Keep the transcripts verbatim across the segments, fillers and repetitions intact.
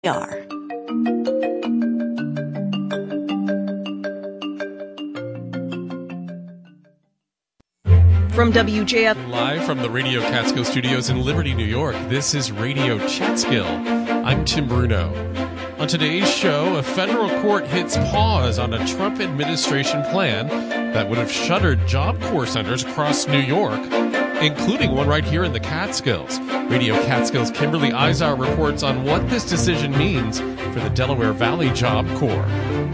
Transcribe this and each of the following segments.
are. From W J F... Live from the Radio Catskill Studios in Liberty, New York, this is Radio Catskill. I'm Tim Bruno. On today's show, a federal court hits pause on a Trump administration plan that would have shuttered Job Corps centers across New York, including one right here in the Catskills. Radio Catskills' Kimberly Izar reports on what this decision means for the Delaware Valley Job Corps.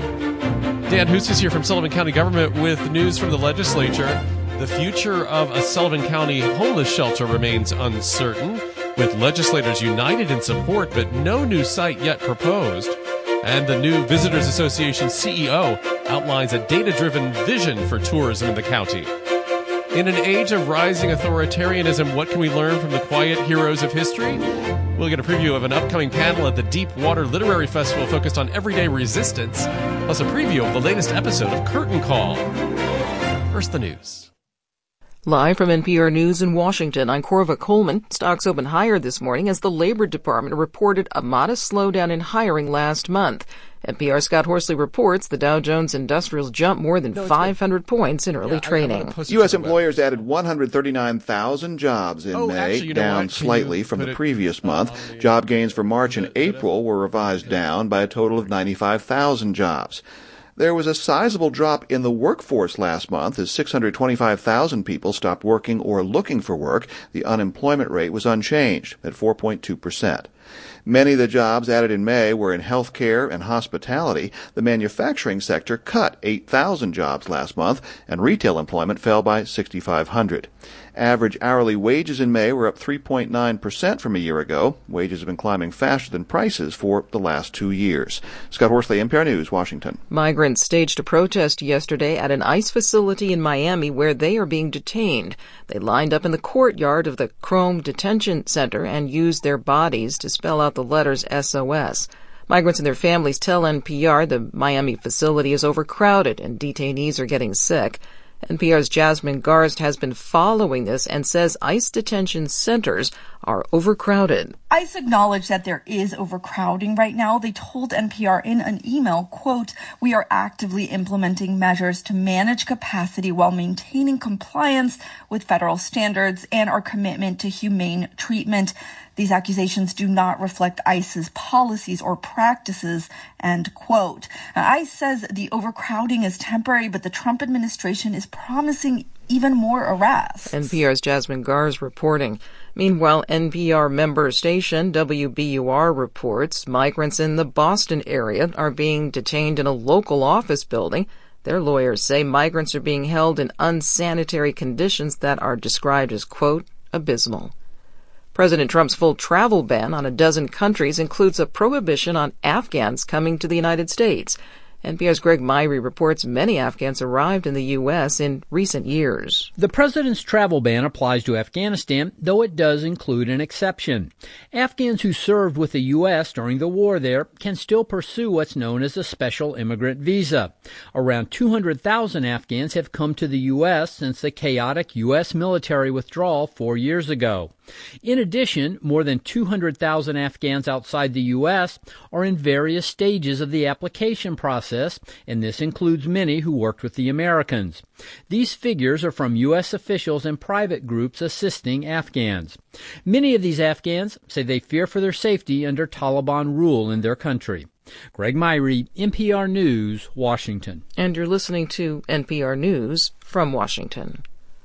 Dan Hoos is here from Sullivan County Government with news from the legislature. The future of a Sullivan County homeless shelter remains uncertain, with legislators united in support but no new site yet proposed. And the new Visitors Association C E O outlines a data-driven vision for tourism in the county. In an age of rising authoritarianism, what can we learn from the quiet heroes of history? We'll get a preview of an upcoming panel at the Deepwater Literary Festival focused on everyday resistance, plus a preview of the latest episode of Curtain Call. First, the news. Live from N P R News in Washington, I'm Corva Coleman. Stocks opened higher this morning as the Labor Department reported a modest slowdown in hiring last month. N P R's Scott Horsley reports the Dow Jones Industrials jumped more than five hundred points in early yeah, trading. U S employers added one hundred thirty-nine thousand jobs in oh, May, actually, you know down what? slightly from the previous month. The, Job gains for March and April were revised down by a total of ninety-five thousand jobs. There was a sizable drop in the workforce last month as six hundred twenty-five thousand people stopped working or looking for work. The unemployment rate was unchanged at four point two percent. Many of the jobs added in May were in healthcare and hospitality. The manufacturing sector cut eight thousand jobs last month, and retail employment fell by six thousand five hundred. Average hourly wages in May were up three point nine percent from a year ago. Wages have been climbing faster than prices for the last two years. Scott Horsley, N P R News, Washington. Migrants staged a protest yesterday at an ICE facility in Miami where they are being detained. They lined up in the courtyard of the Chrome Detention Center and used their bodies to spell out the letters S O S. Migrants and their families tell N P R the Miami facility is overcrowded and detainees are getting sick. N P R's Jasmine Garst has been following this and says ICE detention centers are overcrowded. ICE acknowledged that there is overcrowding right now. They told N P R in an email, quote, "We are actively implementing measures to manage capacity while maintaining compliance with federal standards and our commitment to humane treatment. These accusations do not reflect ICE's policies or practices," end quote. Now, ICE says the overcrowding is temporary, but the Trump administration is promising even more arrests. N P R's Jasmine Garz reporting. Meanwhile, N P R member station W B U R reports migrants in the Boston area are being detained in a local office building. Their lawyers say migrants are being held in unsanitary conditions that are described as, quote, abysmal. President Trump's full travel ban on a dozen countries includes a prohibition on Afghans coming to the United States. N P R's Greg Myrie reports many Afghans arrived in the U S in recent years. The president's travel ban applies to Afghanistan, though it does include an exception. Afghans who served with the U S during the war there can still pursue what's known as a special immigrant visa. Around two hundred thousand Afghans have come to the U S since the chaotic U S military withdrawal four years ago. In addition, more than two hundred thousand Afghans outside the U S are in various stages of the application process, and this includes many who worked with the Americans. These figures are from U S officials and private groups assisting Afghans. Many of these Afghans say they fear for their safety under Taliban rule in their country. Greg Myrie, N P R News, Washington. And you're listening to N P R News from Washington.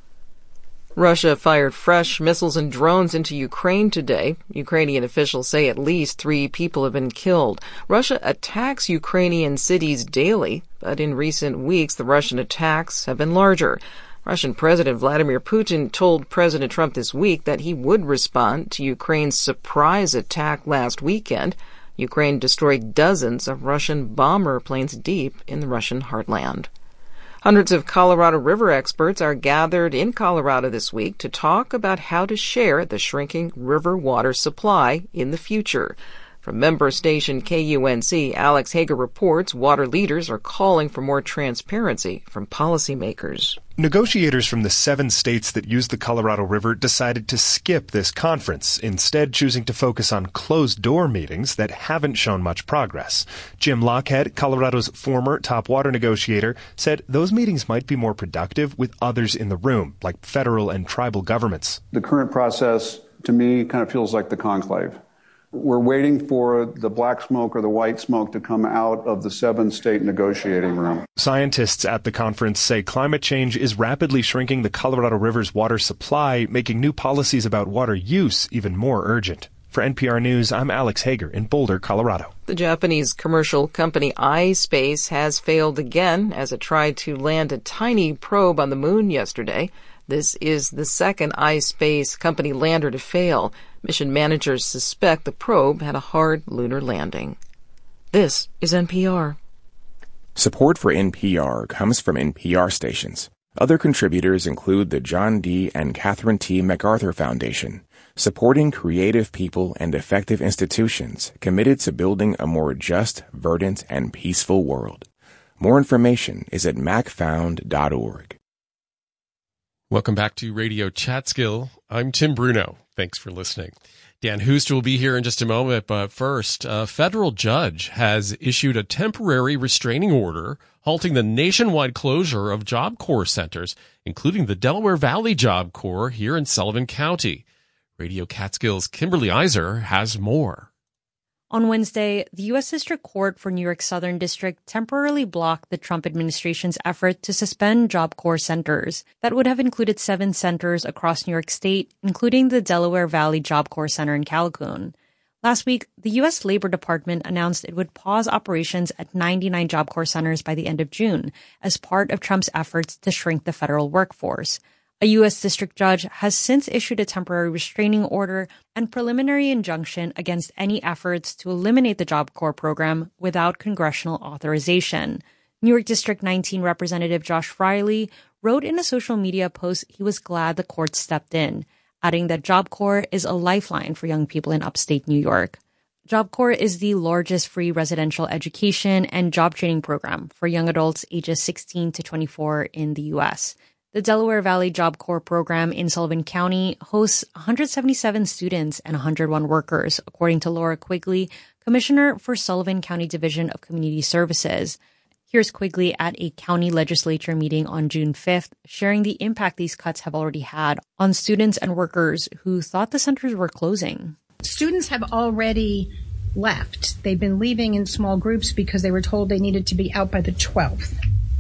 Russia fired fresh missiles and drones into Ukraine today. Ukrainian officials say at least three people have been killed. Russia attacks Ukrainian cities daily, but in recent weeks the Russian attacks have been larger. Russian President Vladimir Putin told President Trump this week that he would respond to Ukraine's surprise attack last weekend. Ukraine destroyed dozens of Russian bomber planes deep in the Russian heartland. Hundreds of Colorado River experts are gathered in Colorado this week to talk about how to share the shrinking river water supply in the future. From member station K U N C, Alex Hager reports water leaders are calling for more transparency from policymakers. Negotiators from the seven states that use the Colorado River decided to skip this conference, instead choosing to focus on closed-door meetings that haven't shown much progress. Jim Lockhead, Colorado's former top water negotiator, said those meetings might be more productive with others in the room, like federal and tribal governments. The current process, to me, kind of feels like the conclave. We're waiting for the black smoke or the white smoke to come out of the seven-state negotiating room. Scientists at the conference say climate change is rapidly shrinking the Colorado River's water supply, making new policies about water use even more urgent. For N P R News, I'm Alex Hager in Boulder, Colorado. The Japanese commercial company iSpace has failed again as it tried to land a tiny probe on the moon yesterday. This is the second iSpace company lander to fail. Mission managers suspect the probe had a hard lunar landing. This is N P R. Support for N P R comes from N P R stations. Other contributors include the John D. and Catherine T. MacArthur Foundation, supporting creative people and effective institutions committed to building a more just, verdant, and peaceful world. More information is at mac found dot org. Welcome back to Radio Chatskill. I'm Tim Bruno. Thanks for listening. Dan Hoost will be here in just a moment, but first, a federal judge has issued a temporary restraining order halting the nationwide closure of Job Corps centers, including the Delaware Valley Job Corps here in Sullivan County. Radio Catskill's Kimberly Iser has more. On Wednesday, the U S District Court for New York Southern District temporarily blocked the Trump administration's effort to suspend Job Corps centers that would have included seven centers across New York State, including the Delaware Valley Job Corps Center in Calhoun. Last week, the U S Labor Department announced it would pause operations at ninety-nine Job Corps centers by the end of June as part of Trump's efforts to shrink the federal workforce. A U S district judge has since issued a temporary restraining order and preliminary injunction against any efforts to eliminate the Job Corps program without congressional authorization. New York District nineteen Representative Josh Riley wrote in a social media post he was glad the court stepped in, adding that Job Corps is a lifeline for young people in upstate New York. Job Corps is the largest free residential education and job training program for young adults ages sixteen to twenty-four in the U S. The Delaware Valley Job Corps program in Sullivan County hosts one hundred seventy-seven students and one hundred one workers, according to Laura Quigley, Commissioner for Sullivan County Division of Community Services. Here's Quigley at a county legislature meeting on June fifth, sharing the impact these cuts have already had on students and workers who thought the centers were closing. Students have already left. They've been leaving in small groups because they were told they needed to be out by the twelfth.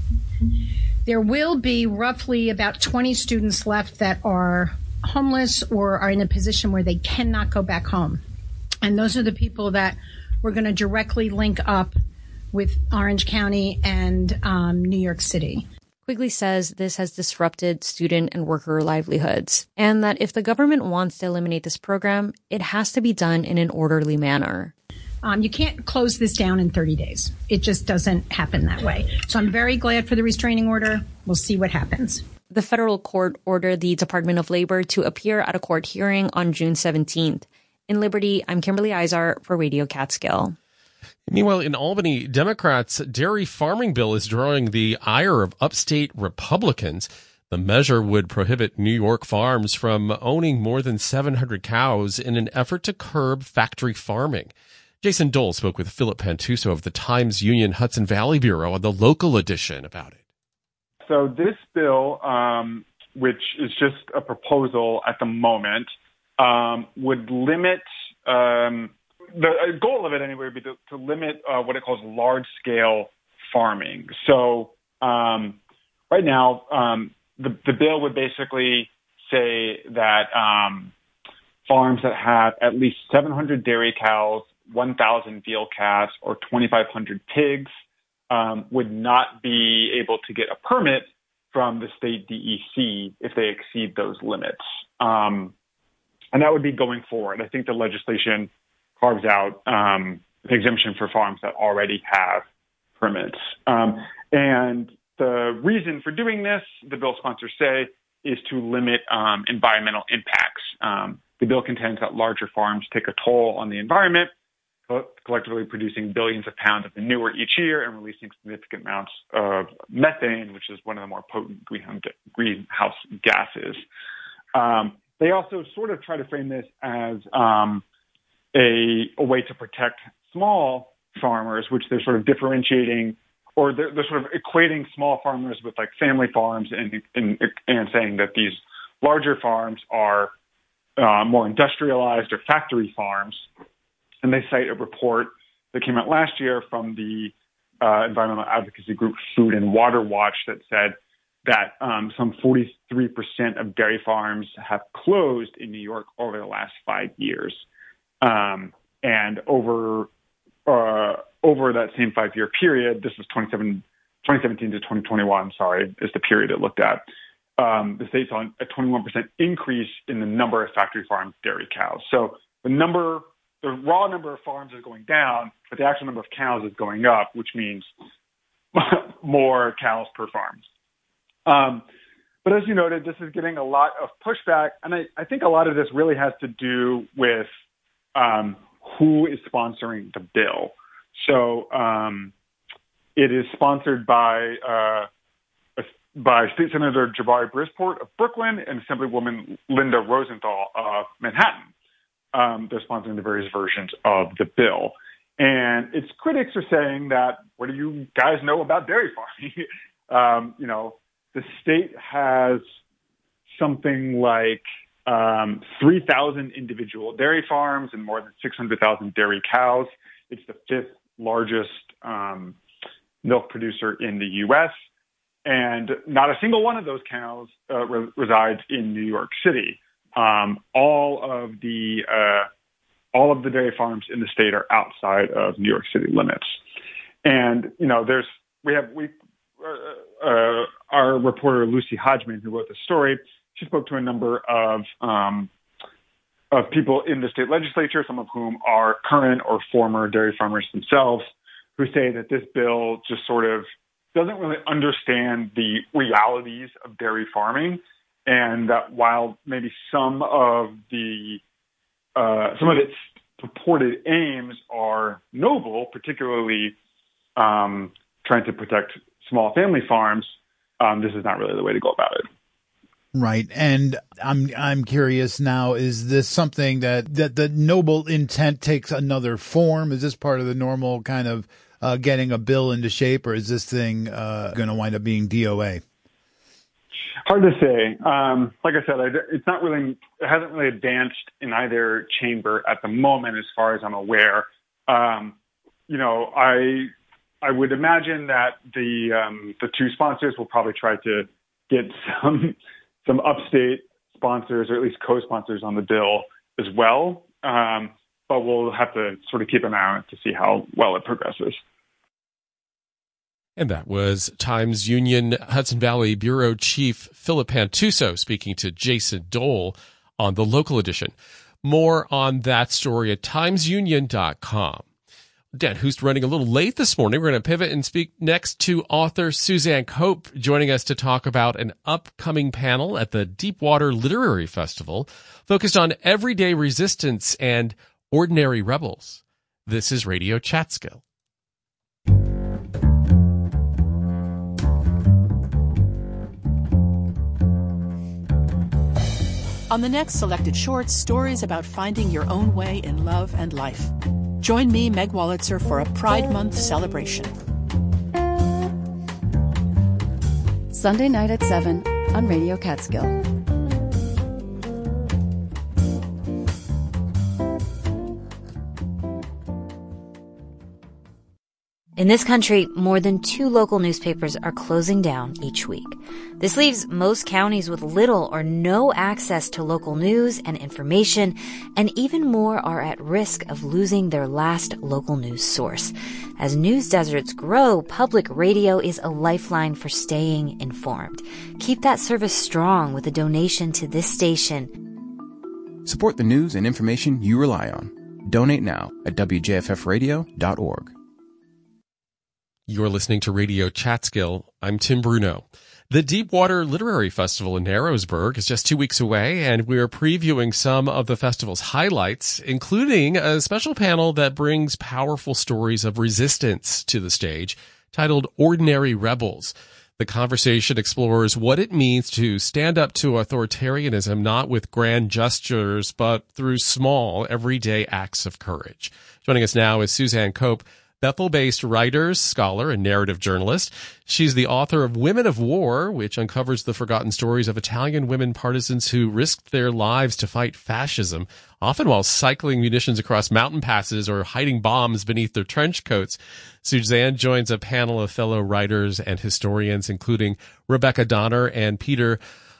There will be roughly about twenty students left that are homeless or are in a position where they cannot go back home. And those are the people that we're going to directly link up with Orange County and um, New York City. Quigley says this has disrupted student and worker livelihoods, and that if the government wants to eliminate this program, it has to be done in an orderly manner. Um, you can't close this down in thirty days. It just doesn't happen that way. So I'm very glad for the restraining order. We'll see what happens. The federal court ordered the Department of Labor to appear at a court hearing on June seventeenth. In Liberty, I'm Kimberly Iser for Radio Catskill. Meanwhile, in Albany, Democrats' dairy farming bill is drawing the ire of upstate Republicans. The measure would prohibit New York farms from owning more than seven hundred cows in an effort to curb factory farming. Jason Dole spoke with Philip Pantuso of the Times-Union Hudson Valley Bureau on the local edition about it. So this bill, um, which is just a proposal at the moment, um, would limit, um, the goal of it anyway would be to, to limit uh, what it calls large-scale farming. So um, right now, um, the, the bill would basically say that um, farms that have at least seven hundred dairy cows, one thousand veal calves, or twenty-five hundred pigs um, would not be able to get a permit from the state D E C if they exceed those limits. Um, and that would be going forward. I think the legislation carves out um, an exemption for farms that already have permits. Um, and the reason for doing this, the bill sponsors say, is to limit um, environmental impacts. Um, the bill contends that larger farms take a toll on the environment, collectively producing billions of pounds of manure each year and releasing significant amounts of methane, which is one of the more potent greenhouse gases. Um, they also sort of try to frame this as um, a, a way to protect small farmers, which they're sort of differentiating, or they're, they're sort of equating small farmers with like family farms and, and, and saying that these larger farms are uh, more industrialized or factory farms. And they cite a report that came out last year from the uh, environmental advocacy group Food and Water Watch that said that um, some forty-three percent of dairy farms have closed in New York over the last five years. Um, and over uh, over that same five-year period, this was twenty seventeen to twenty twenty-one, sorry, is the period it looked at, um, the state saw a twenty-one percent increase in the number of factory farm dairy cows. So the number, the raw number of farms is going down, but the actual number of cows is going up, which means more cows per farm. Um, but as you noted, this is getting a lot of pushback, and I, I think a lot of this really has to do with um, who is sponsoring the bill. So um, it is sponsored by uh, by State Senator Jabari Brisport of Brooklyn and Assemblywoman Linda Rosenthal of Manhattan. Um, they're sponsoring the various versions of the bill. And its critics are saying that, what do you guys know about dairy farming? um, you know, the state has something like um, three thousand individual dairy farms and more than six hundred thousand dairy cows. It's the fifth largest um, milk producer in the U S, and not a single one of those cows uh, re- resides in New York City. Um, all of the uh, all of the dairy farms in the state are outside of New York City limits. And you know, there's we have we uh, uh, our reporter Lucy Hodgman, who wrote the story. She spoke to a number of um, of people in the state legislature, some of whom are current or former dairy farmers themselves, who say that this bill just sort of doesn't really understand the realities of dairy farming, and that while maybe some of the uh, some of its purported aims are noble, particularly um, trying to protect small family farms, um, this is not really the way to go about it. Right. And I'm I'm curious now, is this something that, that the noble intent takes another form? Is this part of the normal kind of uh, getting a bill into shape, or is this thing uh, going to wind up being D O A? Hard to say. Um, like I said, I, it's not really, it hasn't really advanced in either chamber at the moment, as far as I'm aware. Um, you know, I I would imagine that the um, the two sponsors will probably try to get some some upstate sponsors, or at least co-sponsors, on the bill as well. Um, but we'll have to sort of keep an eye on it to see how well it progresses. And that was Times Union Hudson Valley Bureau Chief Philip Pantuso speaking to Jason Dole on the local edition. More on that story at times union dot com. Dan Hoost running a little late this morning. We're going to pivot and speak next to author Suzanne Cope, joining us to talk about an upcoming panel at the Deepwater Literary Festival focused on everyday resistance and ordinary rebels. This is Radio Chatskill. On the next Selected Shorts, stories about finding your own way in love and life. Join me, Meg Wolitzer, for a Pride Month celebration. Sunday night at seven on Radio Catskill. In this country, more than two local newspapers are closing down each week. This leaves most counties with little or no access to local news and information, and even more are at risk of losing their last local news source. As news deserts grow, public radio is a lifeline for staying informed. Keep that service strong with a donation to this station. Support the news and information you rely on. Donate now at w j f f radio dot org. You're listening to Radio Chatskill. I'm Tim Bruno. The Deepwater Literary Festival in Narrowsburg is just two weeks away, and we're previewing some of the festival's highlights, including a special panel that brings powerful stories of resistance to the stage, titled Ordinary Rebels. The conversation explores what it means to stand up to authoritarianism, not with grand gestures, but through small, everyday acts of courage. Joining us now is Suzanne Cope, Bethel-based writer, scholar, and narrative journalist. She's the author of Women of War, which uncovers the forgotten stories of Italian women partisans who risked their lives to fight fascism, often while cycling munitions across mountain passes or hiding bombs beneath their trench coats. Suzanne joins a panel of fellow writers and historians, including Rebecca Donner and Peter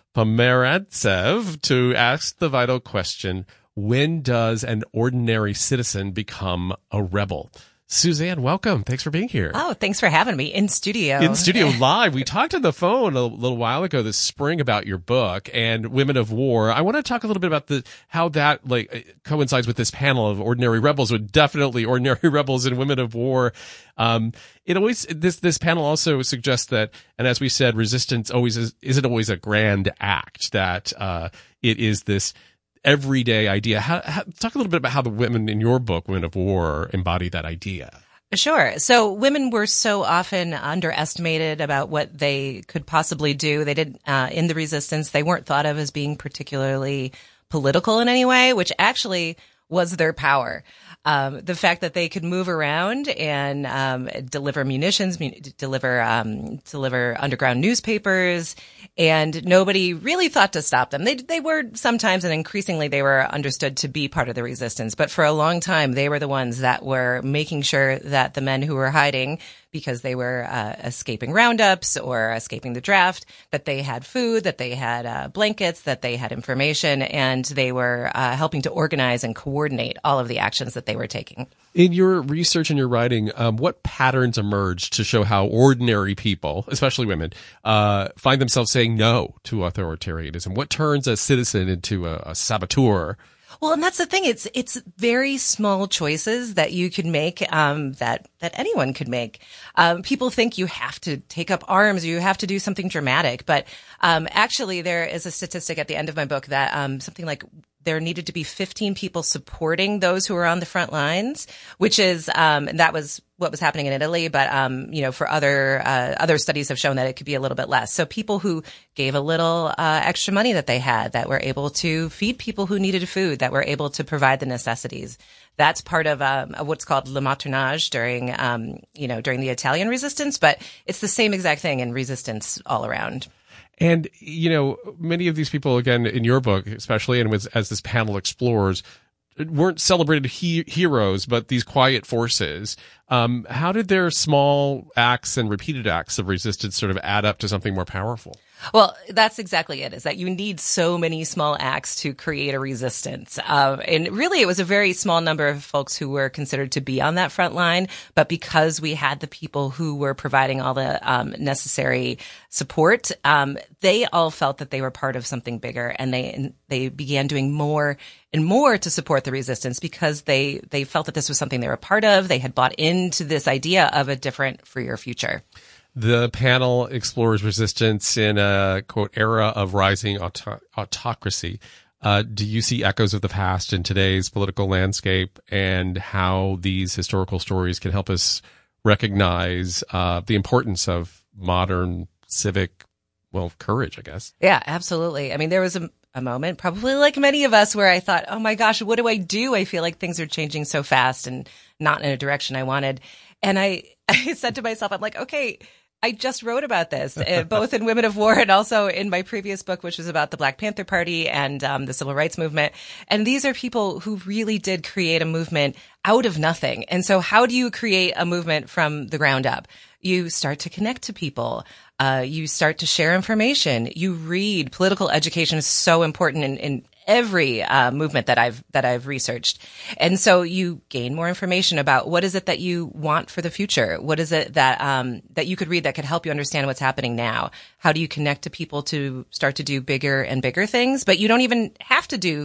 Pomerantsev, to ask the vital question, when does an ordinary citizen become a rebel? Suzanne, welcome. Thanks for being here. Oh, thanks for having me in studio. In studio live. We talked on the phone a little while ago this spring about your book and Women of War. I want to talk a little bit about the how that like coincides with this panel of ordinary rebels, with definitely ordinary rebels and Women of War. Um, it always this this panel also suggests that, and as we said, resistance always is, isn't always a grand act. That uh, it is this everyday idea. How, how, talk a little bit about how the women in your book, Women of War, embody that idea. Sure. So women were so often underestimated about what they could possibly do. They did uh, in the resistance. They weren't thought of as being particularly political in any way, which actually was their power. Um, the fact that they could move around and um, deliver munitions, mu- deliver um, deliver underground newspapers, and nobody really thought to stop them. They they were sometimes, and increasingly, they were understood to be part of the resistance. But for a long time, they were the ones that were making sure that the men who were hiding, because they were uh, escaping roundups or escaping the draft, that they had food, that they had uh, blankets, that they had information, and they were uh, helping to organize and coordinate all of the actions that they were taking. In your research and your writing, um, what patterns emerged to show how ordinary people, especially women, uh, find themselves saying no to authoritarianism? What turns a citizen into a, a saboteur? Well, and that's the thing. It's it's very small choices that you can make, um, that that anyone could make. Um, people think you have to take up arms or you have to do something dramatic, but um, actually, there is a statistic at the end of my book that um, something like there needed to be fifteen people supporting those who were on the front lines, which is um, and that was what was happening in Italy. But um, you know, for other uh, other studies have shown that it could be a little bit less. So people who gave a little uh, extra money that they had, that were able to feed people who needed food, that were able to provide the necessities. That's part of, um, of what's called le maternage during um, you know during the Italian resistance. But it's the same exact thing in resistance all around. And, you know, many of these people, again, in your book, especially, and with, as this panel explores, weren't celebrated he- heroes, but these quiet forces. Um, how did their small acts and repeated acts of resistance sort of add up to something more powerful? Well, that's exactly it, is that you need so many small acts to create a resistance. Uh, and really, it was a very small number of folks who were considered to be on that front line. But because we had the people who were providing all the um, necessary support, um, they all felt that they were part of something bigger. And they and they began doing more and more to support the resistance because they, they felt that this was something they were a part of. They had bought into this idea of a different, freer future. The panel explores resistance in a, quote, era of rising auto- autocracy. Uh, do you see echoes of the past in today's political landscape, and how these historical stories can help us recognize uh, the importance of modern civic, well, courage, I guess? Yeah, absolutely. I mean, there was a, a moment, probably like many of us, where I thought, oh my gosh, what do I do? I feel like things are changing so fast and not in a direction I wanted. And I, I said to myself, I'm like, okay, I just wrote about this, uh, both in Women of War and also in my previous book, which was about the Black Panther Party and um, the Civil Rights Movement. And these are people who really did create a movement out of nothing. And so how do you create a movement from the ground up? You start to connect to people. Uh, you start to share information. You read. Political education is so important in, in every uh, movement that I've that I've researched. And so you gain more information about what is it that you want for the future? What is it that um, that you could read that could help you understand what's happening now? How do you connect to people to start to do bigger and bigger things? But you don't even have to do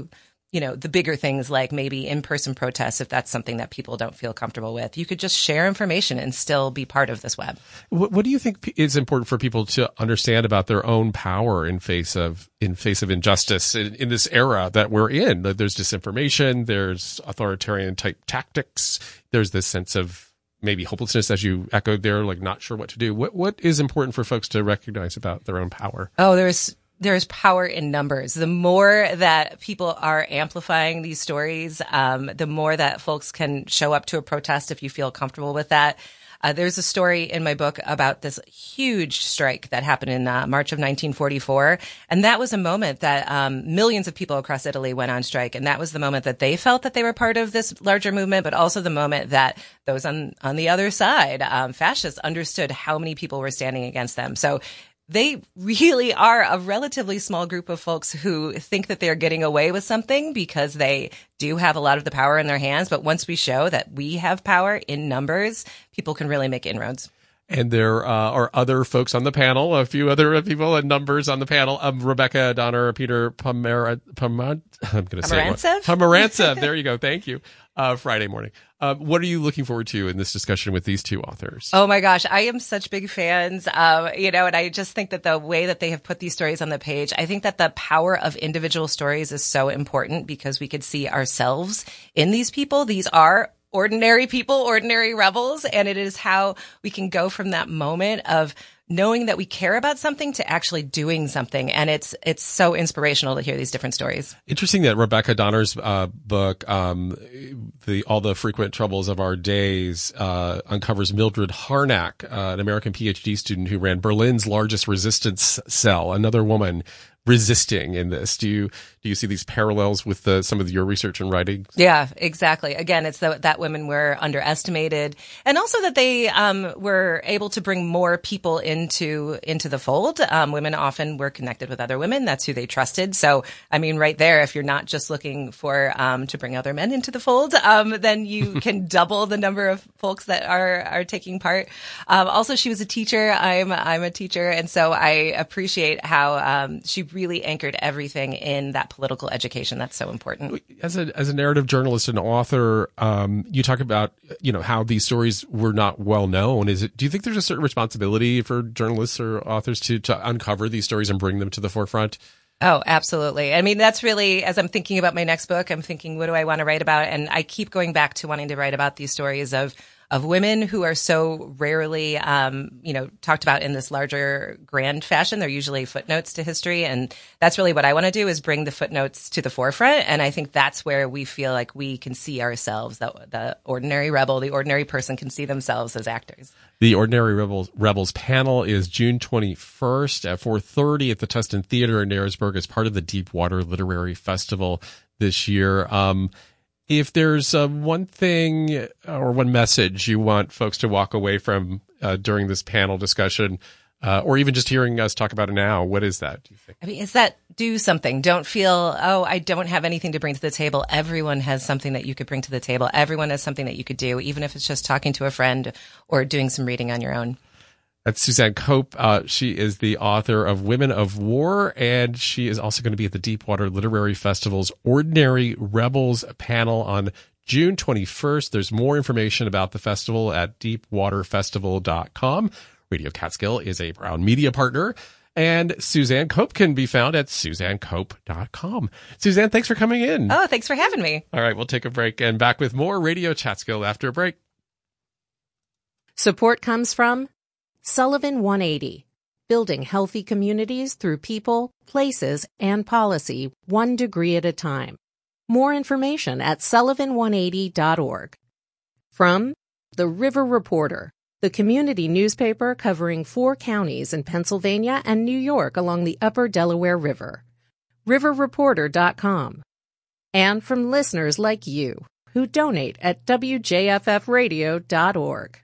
you know, the bigger things like maybe in-person protests, if that's something that people don't feel comfortable with. You could just share information and still be part of this web. What, what do you think is important for people to understand about their own power in face of in face of injustice in, in this era that we're in? There's disinformation, there's authoritarian type tactics, there's this sense of maybe hopelessness, as you echoed there, like not sure what to do. What what is important for folks to recognize about their own power? Oh, there's There's power in numbers. The more that people are amplifying these stories, um, the more that folks can show up to a protest if you feel comfortable with that. Uh, there's a story in my book about this huge strike that happened in uh, March of nineteen forty-four. And that was a moment that um, millions of people across Italy went on strike. And that was the moment that they felt that they were part of this larger movement, but also the moment that those on, on the other side, um, fascists, understood how many people were standing against them. So they really are a relatively small group of folks who think that they're getting away with something because they do have a lot of the power in their hands. But once we show that we have power in numbers, people can really make inroads. And there uh, are other folks on the panel, a few other people and numbers on the panel. Um, Rebecca Donner, Peter Pomar- Pomar- I'm going to say Pomerantsev? Pomerantsev. There you go. Thank you. Uh, Friday morning. Uh, what are you looking forward to in this discussion with these two authors? Oh my gosh, I am such big fans. Um, you know, and I just think that the way that they have put these stories on the page, I think that the power of individual stories is so important because we could see ourselves in these people. These are ordinary people, ordinary rebels. And it is how we can go from that moment of knowing that we care about something to actually doing something. And it's it's so inspirational to hear these different stories. Interesting that Rebecca Donner's uh, book, um, the All the Frequent Troubles of Our Days, uh, uncovers Mildred Harnack, uh, an American PhD student who ran Berlin's largest resistance cell, another woman resisting in this. Do you do you see these parallels with the, some of your research and writing? Yeah, exactly. Again, it's the, that women were underestimated, and also that they um, were able to bring more people into into the fold. Um, women often were connected with other women. That's who they trusted. So, I mean, right there, if you're not just looking for um, to bring other men into the fold, um, then you can double the number of folks that are are taking part. Um, also, she was a teacher. I'm I'm a teacher, and so I appreciate how um, she really anchored everything in that political education. That's so important. As a as a narrative journalist and author, um, you talk about, you know, how these stories were not well known. Is it? Do you think there's a certain responsibility for journalists or authors to to uncover these stories and bring them to the forefront? Oh, absolutely. I mean, that's really, as I'm thinking about my next book, I'm thinking, what do I want to write about? And I keep going back to wanting to write about these stories of of women who are so rarely, um, you know, talked about in this larger grand fashion. They're usually footnotes to history. And that's really what I want to do, is bring the footnotes to the forefront. And I think that's where we feel like we can see ourselves, the, the ordinary rebel, the ordinary person can see themselves as actors. The Ordinary Rebels, Rebels panel is June twenty-first at four thirty at the Tustin Theater in Narrowsburg as part of the Deepwater Literary Festival this year. Um, If there's uh, one thing or one message you want folks to walk away from uh, during this panel discussion, uh, or even just hearing us talk about it now, what is that, do you think? I mean, is that do something. Don't feel, oh, I don't have anything to bring to the table. Everyone has something that you could bring to the table. Everyone has something that you could do, even if it's just talking to a friend or doing some reading on your own. That's Suzanne Cope. Uh, she is the author of Women of War, and she is also going to be at the Deepwater Literary Festival's Ordinary Rebels panel on June twenty-first. There's more information about the festival at deepwater festival dot com. Radio Catskill is a proud media partner, and Suzanne Cope can be found at suzanne cope dot com. Suzanne, thanks for coming in. Oh, thanks for having me. All right, we'll take a break and back with more Radio Catskill after a break. Support comes from Sullivan one eighty, building healthy communities through people, places, and policy, one degree at a time. More information at sullivan one eighty dot org. From The River Reporter, the community newspaper covering four counties in Pennsylvania and New York along the upper Delaware River. river reporter dot com. And from listeners like you, who donate at w j f f radio dot org.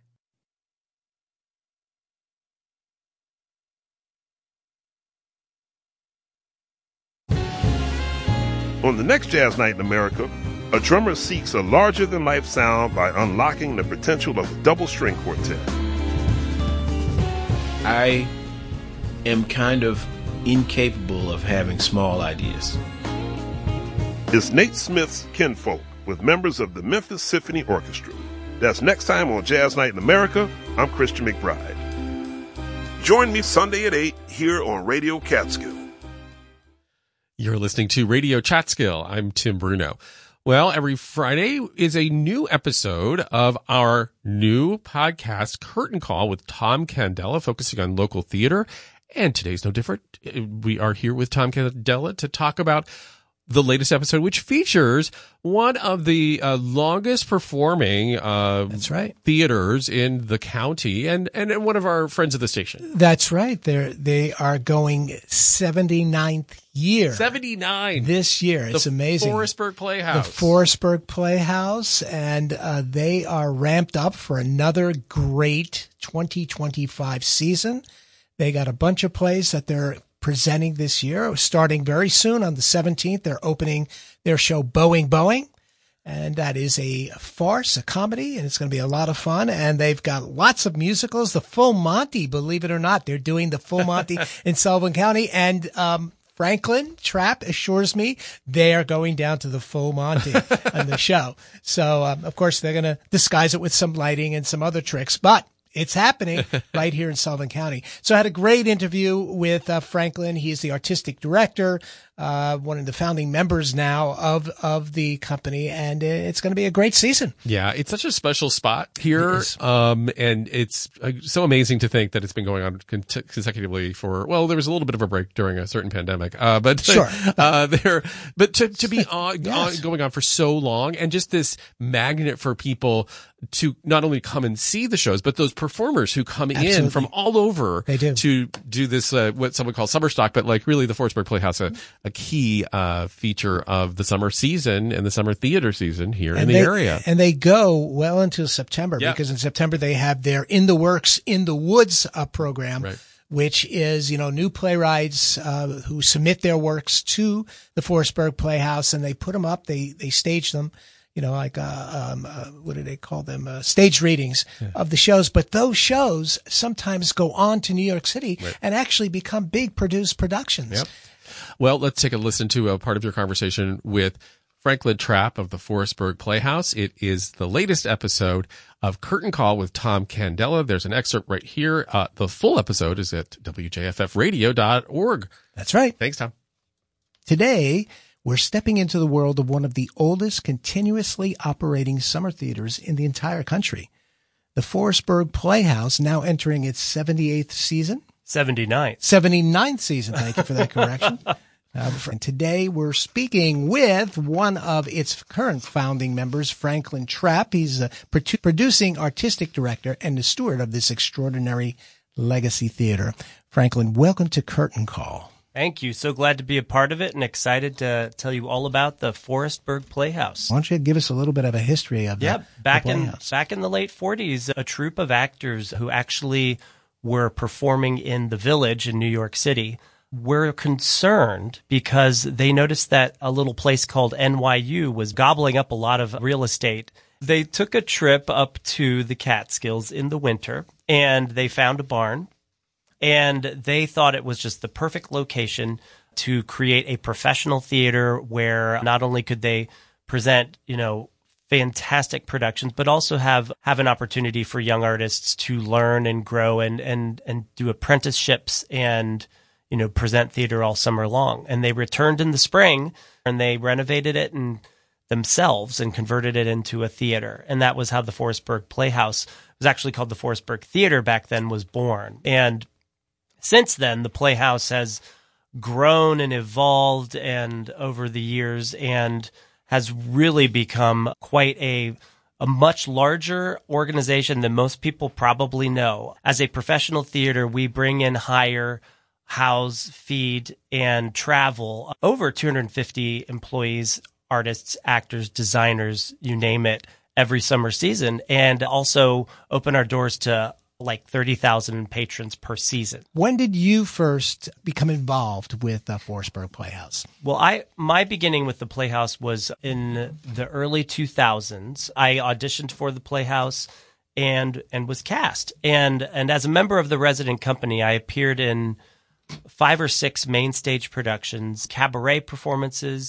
On the next Jazz Night in America, a drummer seeks a larger-than-life sound by unlocking the potential of a double-string quartet. I am kind of incapable of having small ideas. is Nate Smith's Kinfolk with members of the Memphis Symphony Orchestra. That's next time on Jazz Night in America. I'm Christian McBride. Join me Sunday at eight here on Radio Catskill. You're listening to Radio Catskill. I'm Tim Bruno. Well, every Friday is a new episode of our new podcast, Curtain Call, with Tom Candela, focusing on local theater. And today's no different. We are here with Tom Candela to talk about the latest episode, which features one of the uh, longest performing uh, That's right. theaters in the county, and, and one of our friends of the station. That's right. They're, they are going seventy-ninth year. seventy-nine This year. It's the amazing. Forestburg Playhouse. The Forestburg Playhouse. And uh, they are ramped up for another great twenty twenty-five season. They got a bunch of plays that they're presenting this year, starting very soon on the seventeenth. They're opening their show Boeing Boeing, and that is a farce, a comedy, and it's going to be a lot of fun. And they've got lots of musicals. The Full Monty, believe it or not, they're doing the Full Monty in Sullivan County, and um Franklin Trapp assures me they are going down to the Full Monty on the show. So, um, of course, they're going to disguise it with some lighting and some other tricks, but it's happening right here in Sullivan County. So I had a great interview with uh, Franklin. He is the artistic director, uh, one of the founding members now of, of the company, and it's going to be a great season. Yeah, it's such a special spot here. Um, and it's uh, so amazing to think that it's been going on con- consecutively for, well, there was a little bit of a break during a certain pandemic. Uh, but, sure. uh, there, but to, to be on, Yes. on, going on for so long, and just this magnet for people to not only come and see the shows, but those performers who come Absolutely. in from all over They do. to do this, uh, what someone calls summer stock, but like really the Forestburg Playhouse, a, a key, uh, feature of the summer season and the summer theater season here in the they, area. And they go well into September Yeah. because in September they have their In the Works, In the Woods uh, program. Right. Which is, you know, new playwrights uh, who submit their works to the Forestburg Playhouse, and they put them up. They they stage them, you know, like uh, um, uh, what do they call them? Uh, stage readings yeah. of the shows. But those shows sometimes go on to New York City right. and actually become big produced productions. Yep. Well, let's take a listen to a part of your conversation with Franklin Trapp of the Forestburg Playhouse. It is the latest episode of Curtain Call with Tom Candela. There's an excerpt right here. Uh, the full episode is at W J F F radio dot org. That's right. Thanks, Tom. Today, we're stepping into the world of one of the oldest continuously operating summer theaters in the entire country. The Forestburg Playhouse, now entering its seventy-eighth season. seventy-ninth. seventy-ninth season. Thank you for that correction. Uh, and today we're speaking with one of its current founding members, Franklin Trapp. He's a produ- producing artistic director and the steward of this extraordinary legacy theater. Franklin, welcome to Curtain Call. Thank you. So glad to be a part of it and excited to tell you all about the Forestburg Playhouse. Why don't you give us a little bit of a history of yeah, the, back the in Playhouse? back in the late forties, a troupe of actors who actually were performing in the Village in New York City were concerned because they noticed that a little place called N Y U was gobbling up a lot of real estate. They took a trip up to the Catskills in the winter, and they found a barn, and they thought it was just the perfect location to create a professional theater where not only could they present, you know, fantastic productions, but also have, have an opportunity for young artists to learn and grow and, and, and do apprenticeships and, you know, present theater all summer long. And they returned in the spring and they renovated it and themselves and converted it into a theater. And that was how the Forestburg Playhouse, it was actually called the Forestburg Theater back then, was born. And since then, the Playhouse has grown and evolved and over the years and has really become quite a a much larger organization than most people probably know. As a professional theater, we bring in, hire, house, feed, and travel over two hundred fifty employees, artists, actors, designers, you name it, every summer season, and also open our doors to like thirty thousand patrons per season. When did you first become involved with the Forestburg Playhouse? Well, I my beginning with the Playhouse was in the early two thousands. I auditioned for the Playhouse and and was cast. And and as a member of the resident company, I appeared in five or six main stage productions, cabaret performances,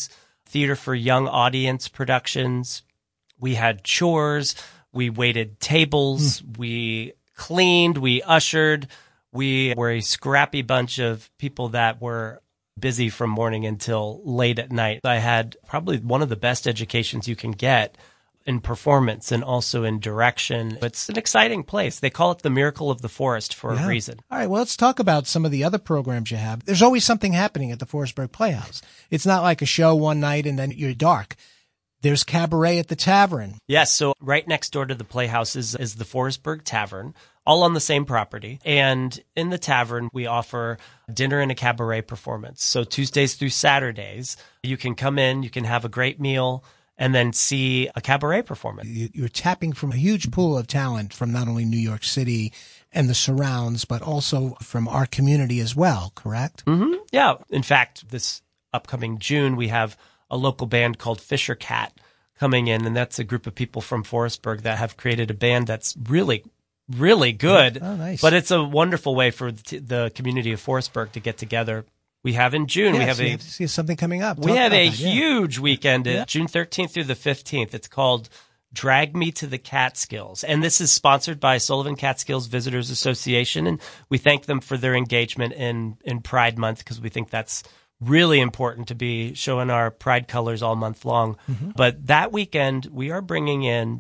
theater for young audience productions. We had chores. We waited tables. Mm. We cleaned. We ushered. We were a scrappy bunch of people that were busy from morning until late at night. I had probably one of the best educations you can get in performance and also in direction. It's an exciting place. They call it the Miracle of the Forest for yeah. a reason. All right, well, let's talk about some of the other programs you have. There's always something happening at the Forestburg Playhouse. It's not like a show one night and then you're dark. There's cabaret at the Tavern. Yes, so right next door to the Playhouse is, is the Forestburg Tavern, all on the same property. And in the Tavern, we offer dinner and a cabaret performance. So Tuesdays through Saturdays, you can come in, you can have a great meal, and then see a cabaret performance. You're tapping from a huge pool of talent from not only New York City and the surrounds, but also from our community as well, correct? Mm-hmm. Yeah. In fact, this upcoming June, we have a local band called Fisher Cat coming in, and that's a group of people from Forestburg that have created a band that's really, really good. Oh, nice. But it's a wonderful way for the community of Forestburg to get together. We have in June, yes, we have you a have to see something coming up. We Talk have a that, yeah. huge weekend, Yeah. June thirteenth through the fifteenth. It's called Drag Me to the Catskills. And this is sponsored by Sullivan Catskills Visitors Association. And we thank them for their engagement in, in Pride Month, because we think that's really important to be showing our pride colors all month long. Mm-hmm. But that weekend, we are bringing in,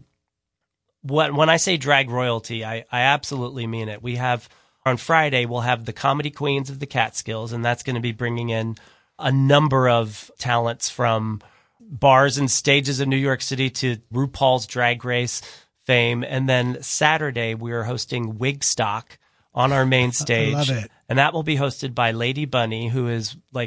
what, when I say drag royalty, I, I absolutely mean it. We have, on Friday, we'll have the Comedy Queens of the Catskills, and that's going to be bringing in a number of talents from bars and stages in New York City to RuPaul's Drag Race fame. And then Saturday, we are hosting Wigstock on our main stage. I love it. And that will be hosted by Lady Bunny, who is like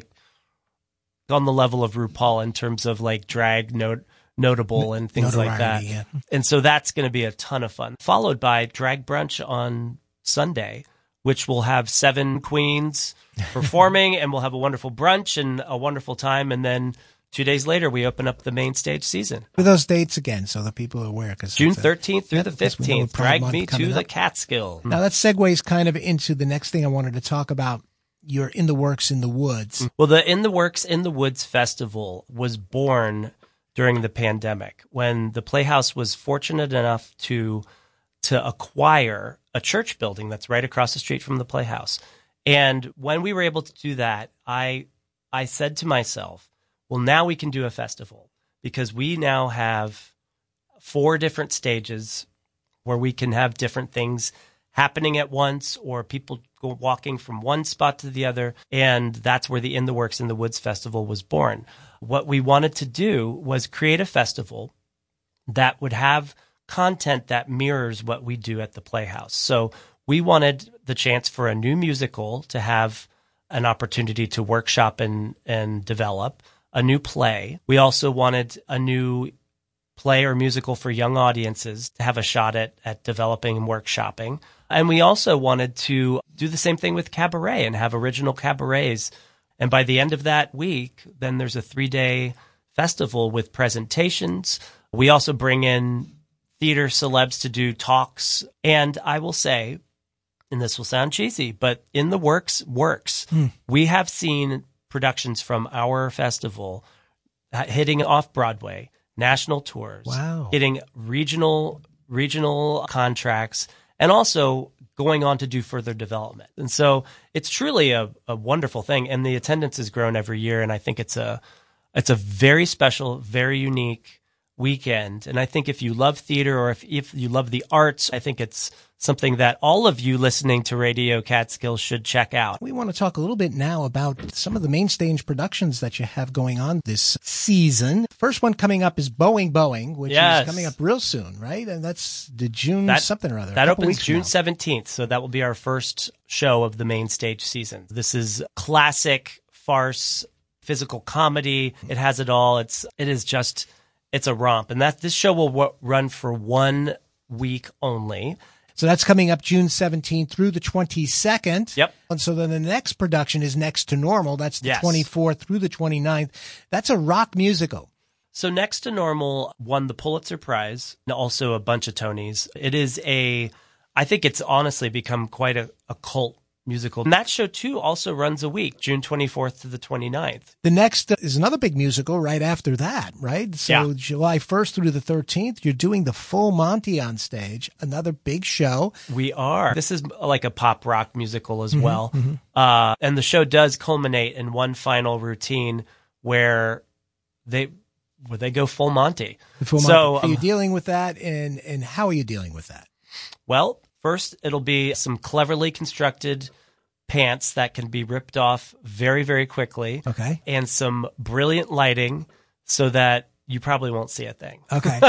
on the level of RuPaul in terms of like drag note, notable and things like that. Yeah. And so that's going to be a ton of fun. Followed by Drag Brunch on Sunday, which will have seven queens performing, and we'll have a wonderful brunch and a wonderful time. And then two days later, we open up the main stage season. For those dates again, so the people are aware. Cause June thirteenth through yeah, the because we know fifteenth, Pride Drag Month Me coming to the up. Catskill. Now that segues kind of into the next thing I wanted to talk about. You're in the works in the woods. Well, the In the Works in the Woods Festival was born during the pandemic, when the Playhouse was fortunate enough to to acquire a church building that's right across the street from the Playhouse. And when we were able to do that, I I said to myself, well, now we can do a festival, because we now have four different stages where we can have different things happening at once, or people go walking from one spot to the other. And that's where the In the Works in the Woods Festival was born. What we wanted to do was create a festival that would have content that mirrors what we do at the Playhouse. So we wanted the chance for a new musical to have an opportunity to workshop and, and develop, a new play. We also wanted a new play or musical for young audiences to have a shot at, at developing and workshopping. And we also wanted to do the same thing with cabaret and have original cabarets. And by the end of that week, then there's a three-day festival with presentations. We also bring in theater celebs to do talks. And I will say, and this will sound cheesy, but In the Works works. Hmm. We have seen productions from our festival hitting off Broadway, national tours, wow. hitting regional regional contracts, and also going on to do further development. And so it's truly a, a wonderful thing. And the attendance has grown every year. And I think it's a it's a very special, very unique weekend. And I think if you love theater, or if, if you love the arts, I think it's something that all of you listening to Radio Catskills should check out. We want to talk a little bit now about some of the main stage productions that you have going on this season. First one coming up is Boeing Boeing, which Yes. is coming up real soon, right? And that's the June That- something or other. a That couple opens weeks from June now. seventeenth, so that will be our first show of the main stage season. This is classic farce, physical comedy. It has it all. It's it is just it's a romp, and that this show will w- run for one week only. So that's coming up June seventeenth through the twenty-second. Yep. And so then the next production is Next to Normal. That's the Yes. twenty-fourth through the twenty-ninth. That's a rock musical. So Next to Normal won the Pulitzer Prize and also a bunch of Tonys. It is a, I think it's honestly become quite a, a cult musical. And that show, too, also runs a week, June twenty-fourth to the twenty-ninth. The next is another big musical right after that, right? So Yeah. July first through the thirteenth, you're doing the Full Monty on stage, another big show. We are. This is like a pop rock musical as Mhm, well. mhm. Uh, and the show does culminate in one final routine where they where they go full Monty. The Full so, Monty. Are um, you dealing with that, and, and how are you dealing with that? Well, first, it'll be some cleverly constructed pants that can be ripped off very, very quickly. Okay. And some brilliant lighting so that you probably won't see a thing. Okay.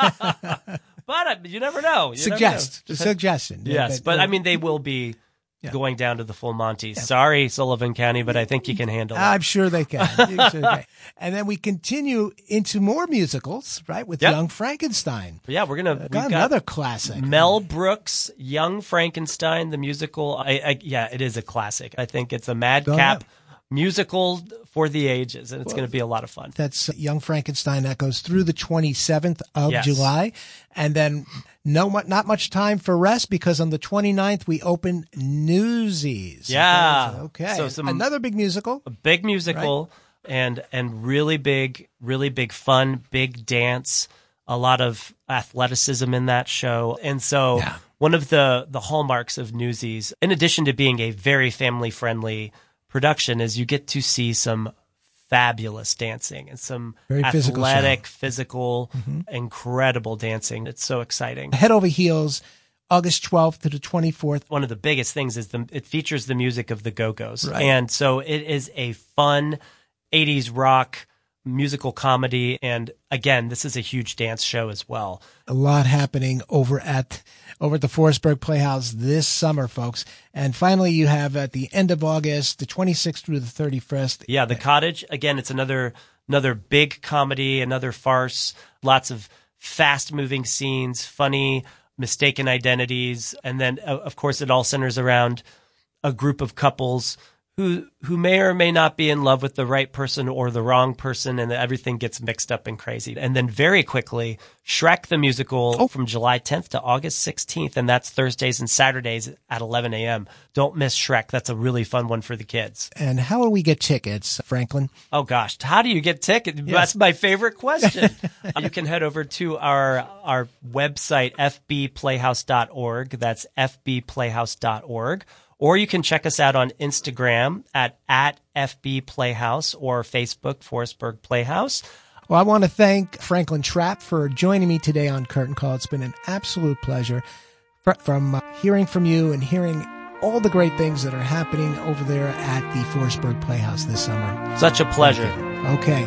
But uh, you never know. You Suggest. never know. Suggestion. Yes, But- but I mean, they will be going down to the full Monty. Sorry, Sullivan County, but I think you can handle it. I'm sure they can. I'm sure they can. And then we continue into more musicals, right, with Yep. Young Frankenstein. Yeah, we're gonna. Uh, we've got got another classic. Mel Brooks, Young Frankenstein, the musical. I, I yeah, it is a classic. I think it's a madcap musical for the ages, and it's going to be a lot of fun. That's Young Frankenstein. That goes through the twenty-seventh of Yes. July. And then no, mu- not much time for rest because on the twenty-ninth, we open Newsies. Yeah. Okay. So some- Another big musical. A big musical and and really big, really big fun, big dance. A lot of athleticism in that show, and so one of the the hallmarks of Newsies, in addition to being a very family friendly production, is you get to see some fabulous dancing and some Very physical athletic, show. physical, incredible dancing. It's so exciting. Head over heels, August twelfth to the twenty-fourth. One of the biggest things is the it features the music of the Go-Go's. Right. And so it is a fun eighties rock musical comedy. And again, this is a huge dance show as well. A lot happening over at over at the Forestburg Playhouse this summer, folks. And finally, you have at the end of August, the twenty-sixth through the thirty-first. Yeah, The Cottage, again, it's another another big comedy, another farce, lots of fast-moving scenes, funny, mistaken identities, and then, uh, of course, it all centers around a group of couples who who may or may not be in love with the right person or the wrong person, and everything gets mixed up and crazy. And then very quickly, Shrek the Musical from July tenth to August sixteenth, and that's Thursdays and Saturdays at eleven a.m. Don't miss Shrek. That's a really fun one for the kids. And how do we get tickets, Franklin? Oh gosh, how do you get tickets? Yes. That's my favorite question. You can head over to our our website, f b playhouse dot org. That's f b playhouse dot org. Or you can check us out on Instagram at, at F B Playhouse or Facebook, Forestburg Playhouse. Well, I want to thank Franklin Trapp for joining me today on Curtain Call. It's been an absolute pleasure Fr- from uh, hearing from you and hearing all the great things that are happening over there at the Forestburg Playhouse this summer. Such a pleasure. Okay.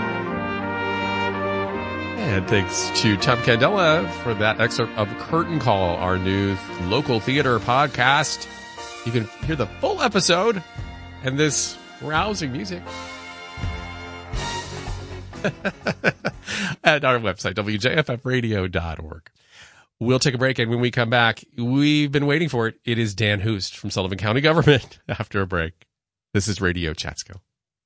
And thanks to Tom Candela for that excerpt of Curtain Call, our new local theater podcast. You can hear the full episode and this rousing music at our website, w j f f radio dot org. We'll take a break, and when we come back, we've been waiting for it. It is Dan Hoost from Sullivan County Government after a break. This is Radio Chatskill.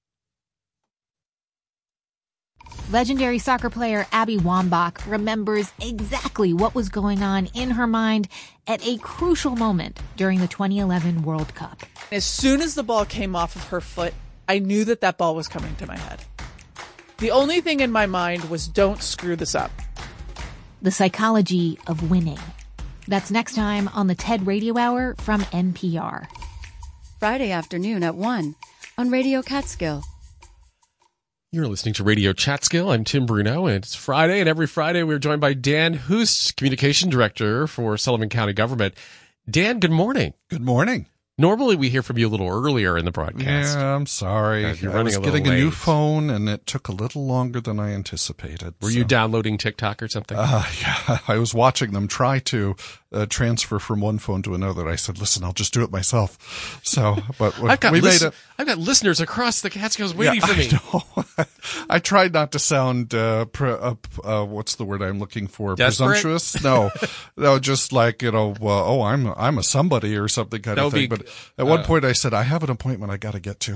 Legendary soccer player Abby Wambach remembers exactly what was going on in her mind at a crucial moment during the twenty eleven World Cup. As soon as the ball came off of her foot, I knew that that ball was coming to my head. The only thing in my mind was, don't screw this up. The psychology of winning. That's next time on the TED Radio Hour from N P R. Friday afternoon at one on Radio Catskill. You're listening to Radio Chatskill. I'm Tim Bruno, and it's Friday, and every Friday we're joined by Dan Hoost, Communication Director for Sullivan County Government. Dan, good morning. Good morning. Normally we hear from you a little earlier in the broadcast. Yeah, I'm sorry. God, you're I running was a little getting a new late. phone, and it took a little longer than I anticipated. Were so. you downloading TikTok or something? Uh, yeah, I was watching them try to uh, transfer from one phone to another. I said, listen, I'll just do it myself. So, but I've got we lis- made it. I've got listeners across the Catskills waiting Yeah, for me. I know. I tried not to sound, uh, pre- uh, uh, what's the word I'm looking for? Desperate? Presumptuous? No, no, just like, you know, uh, oh, I'm, I'm a somebody or something kind That of would thing. be But At one uh, point, I said, I have an appointment I got to get to.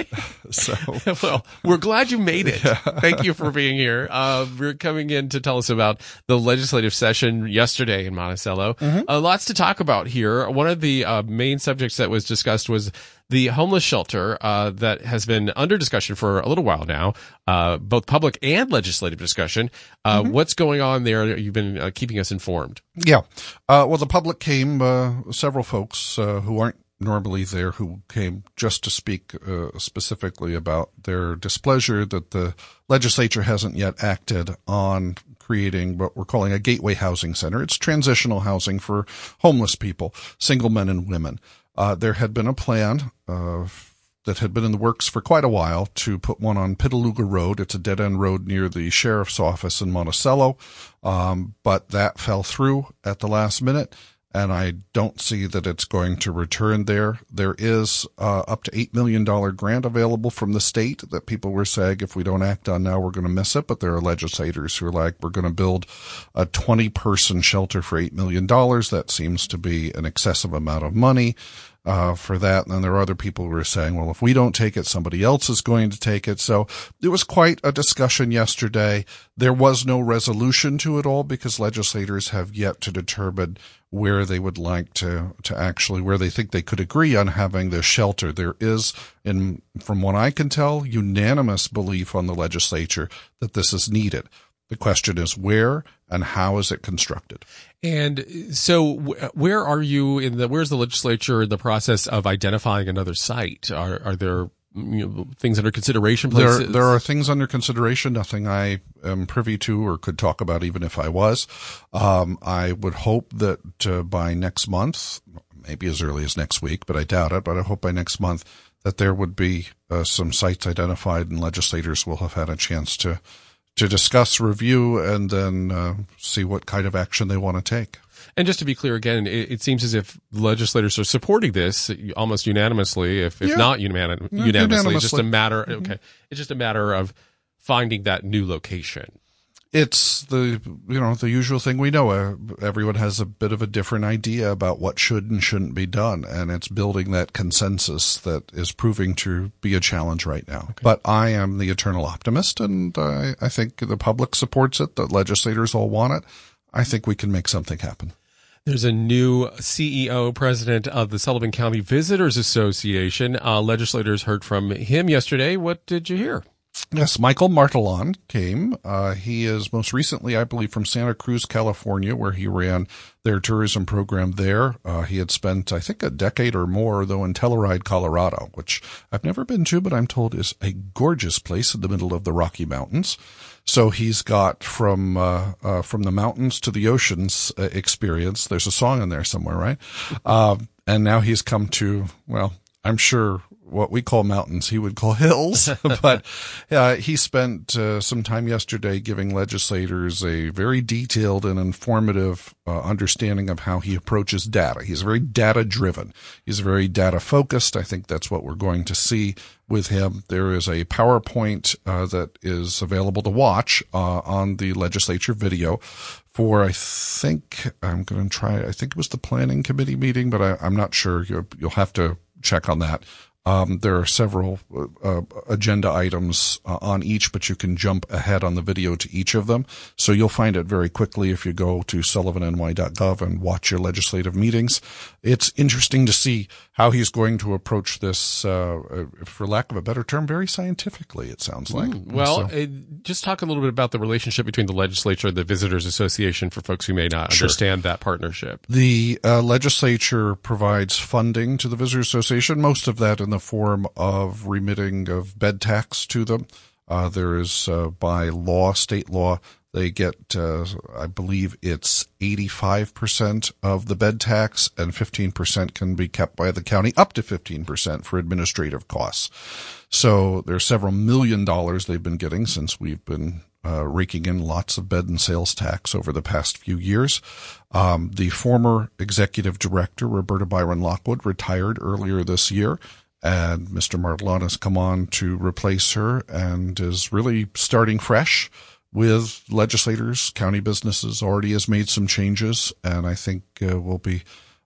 So, well, we're glad you made it. Yeah. Thank you for being here. Uh, we're coming in to tell us about the legislative session yesterday in Monticello. Mm-hmm. Uh, lots to talk about here. One of the uh, main subjects that was discussed was the homeless shelter uh, that has been under discussion for a little while now, uh, both public and legislative discussion. Uh, Mm-hmm. What's going on there? You've been uh, keeping us informed. Yeah. Uh, well, the public came, uh, several folks uh, who aren't normally there who came just to speak uh, specifically about their displeasure that the legislature hasn't yet acted on creating what we're calling a gateway housing center. It's transitional housing for homeless people, single men and women. Uh, there had been a plan uh, that had been in the works for quite a while to put one on Pitaluga Road. It's a dead-end road near the sheriff's office in Monticello, um, but that fell through at the last minute, and I don't see that it's going to return there. There is uh, up to eight million dollars grant available from the state that people were saying if we don't act on now, we're going to miss it, but there are legislators who are like, we're going to build a twenty-person shelter for eight million dollars. That seems to be an excessive amount of money. Uh, for that. And then there are other people who are saying, well, if we don't take it, somebody else is going to take it. So it was quite a discussion yesterday. There was no resolution to it all because legislators have yet to determine where they would like to, to actually, where they think they could agree on having this shelter. There is, in, from what I can tell, unanimous belief on the legislature that this is needed. The question is where and how is it constructed? And so where are you in the, where's the legislature in the process of identifying another site? Are, are there you know, things under consideration? There, there are things under consideration, nothing I am privy to or could talk about even if I was. Um, I would hope that uh, by next month, maybe as early as next week, but I doubt it, but I hope by next month that there would be uh, some sites identified and legislators will have had a chance to to discuss, review, and then uh, see what kind of action they want to take. And just to be clear again, it, it seems as if legislators are supporting this almost unanimously, if, if Yeah. not unanimously, Yeah, unanimously. It's just a unanimously. matter, Mhm. okay. It's just a matter of finding that new location. It's the, you know, the usual thing we know. Uh, everyone has a bit of a different idea about what should and shouldn't be done, and it's building that consensus that is proving to be a challenge right now. Okay. But I am the eternal optimist, and I, I think the public supports it. The legislators all want it. I think we can make something happen. There's a new C E O, president of the Sullivan County Visitors Association. Uh, legislators heard from him yesterday. What did you hear? Yes, Michael Martellon came. Uh, he is most recently, I believe, from Santa Cruz, California, where he ran their tourism program there. Uh, he had spent, I think, a decade or more, though, in Telluride, Colorado, which I've never been to, but I'm told is a gorgeous place in the middle of the Rocky Mountains. So he's got from uh, uh, from the mountains to the oceans uh, experience. There's a song in there somewhere, right? Uh, and now he's come to, well, I'm sure what we call mountains, he would call hills. But uh, he spent uh, some time yesterday giving legislators a very detailed and informative uh, understanding of how he approaches data. He's very data-driven. He's very data-focused. I think that's what we're going to see with him. There is a PowerPoint uh, that is available to watch uh, on the legislature video for, I think, I'm going to try, I think it was the planning committee meeting, but I, I'm not sure. You'll, you'll have to check on that. Um, there are several uh, agenda items uh, on each, but you can jump ahead on the video to each of them. So you'll find it very quickly if you go to sullivan n y dot gov and watch your legislative meetings. It's interesting to see how he's going to approach this, uh, for lack of a better term, very scientifically, it sounds like. Mm, well, So- uh, just talk a little bit about the relationship between the legislature and the Visitors Association for folks who may not Sure. understand that partnership. The uh, legislature provides funding to the Visitors Association, most of that in the form of remitting of bed tax to them. Uh, there is, uh, by law, state law, they get, uh, I believe it's eighty-five percent of the bed tax, and fifteen percent can be kept by the county, up to fifteen percent for administrative costs. So there's several million dollars they've been getting since we've been uh, raking in lots of bed and sales tax over the past few years. Um, the former executive director, Roberta Byron Lockwood, retired earlier this year, and Mister Martellon has come on to replace her and is really starting fresh with legislators. County businesses already has made some changes, and I think uh, will be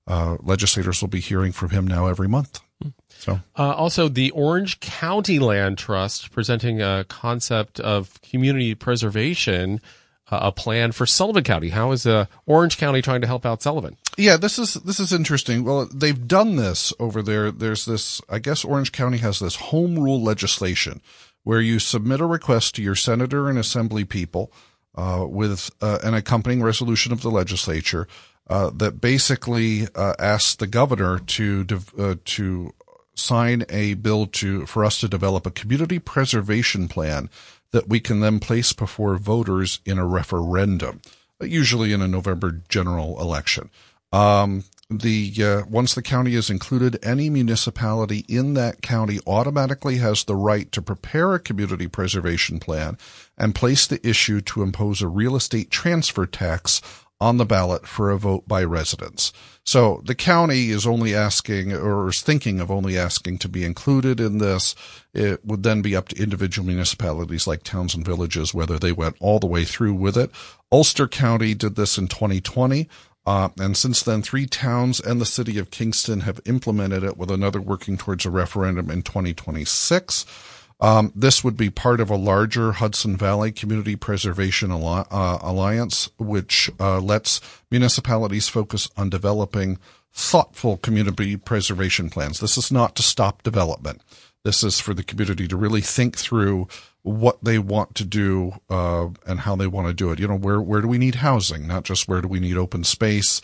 uh, legislators will be hearing from him now every month. So, uh, also the Orange County Land Trust presenting a concept of community preservation, uh, a plan for Sullivan County. How is uh, Orange County trying to help out Sullivan? Yeah, this is this is interesting. Well, they've done this over there. There's this, I guess Orange County has this home rule legislation where you submit a request to your senator and assembly people uh, with uh, an accompanying resolution of the legislature uh, that basically uh, asks the governor to uh, to sign a bill to for us to develop a community preservation plan that we can then place before voters in a referendum, usually in a November general election. Um, the uh, once the county is included, any municipality in that county automatically has the right to prepare a community preservation plan and place the issue to impose a real estate transfer tax on the ballot for a vote by residents. So the county is only asking, or is thinking of only asking to be included in this. It would then be up to individual municipalities like towns and villages whether they went all the way through with it. Ulster County did this in twenty twenty. Uh, and since then, three towns and the city of Kingston have implemented it, with another working towards a referendum in twenty twenty-six. Um, this would be part of a larger Hudson Valley Community Preservation Alli- uh, Alliance, which uh, lets municipalities focus on developing thoughtful community preservation plans. This is not to stop development. This is for the community to really think through what they want to do uh, and how they want to do it. You know, where where do we need housing, not just where do we need open space.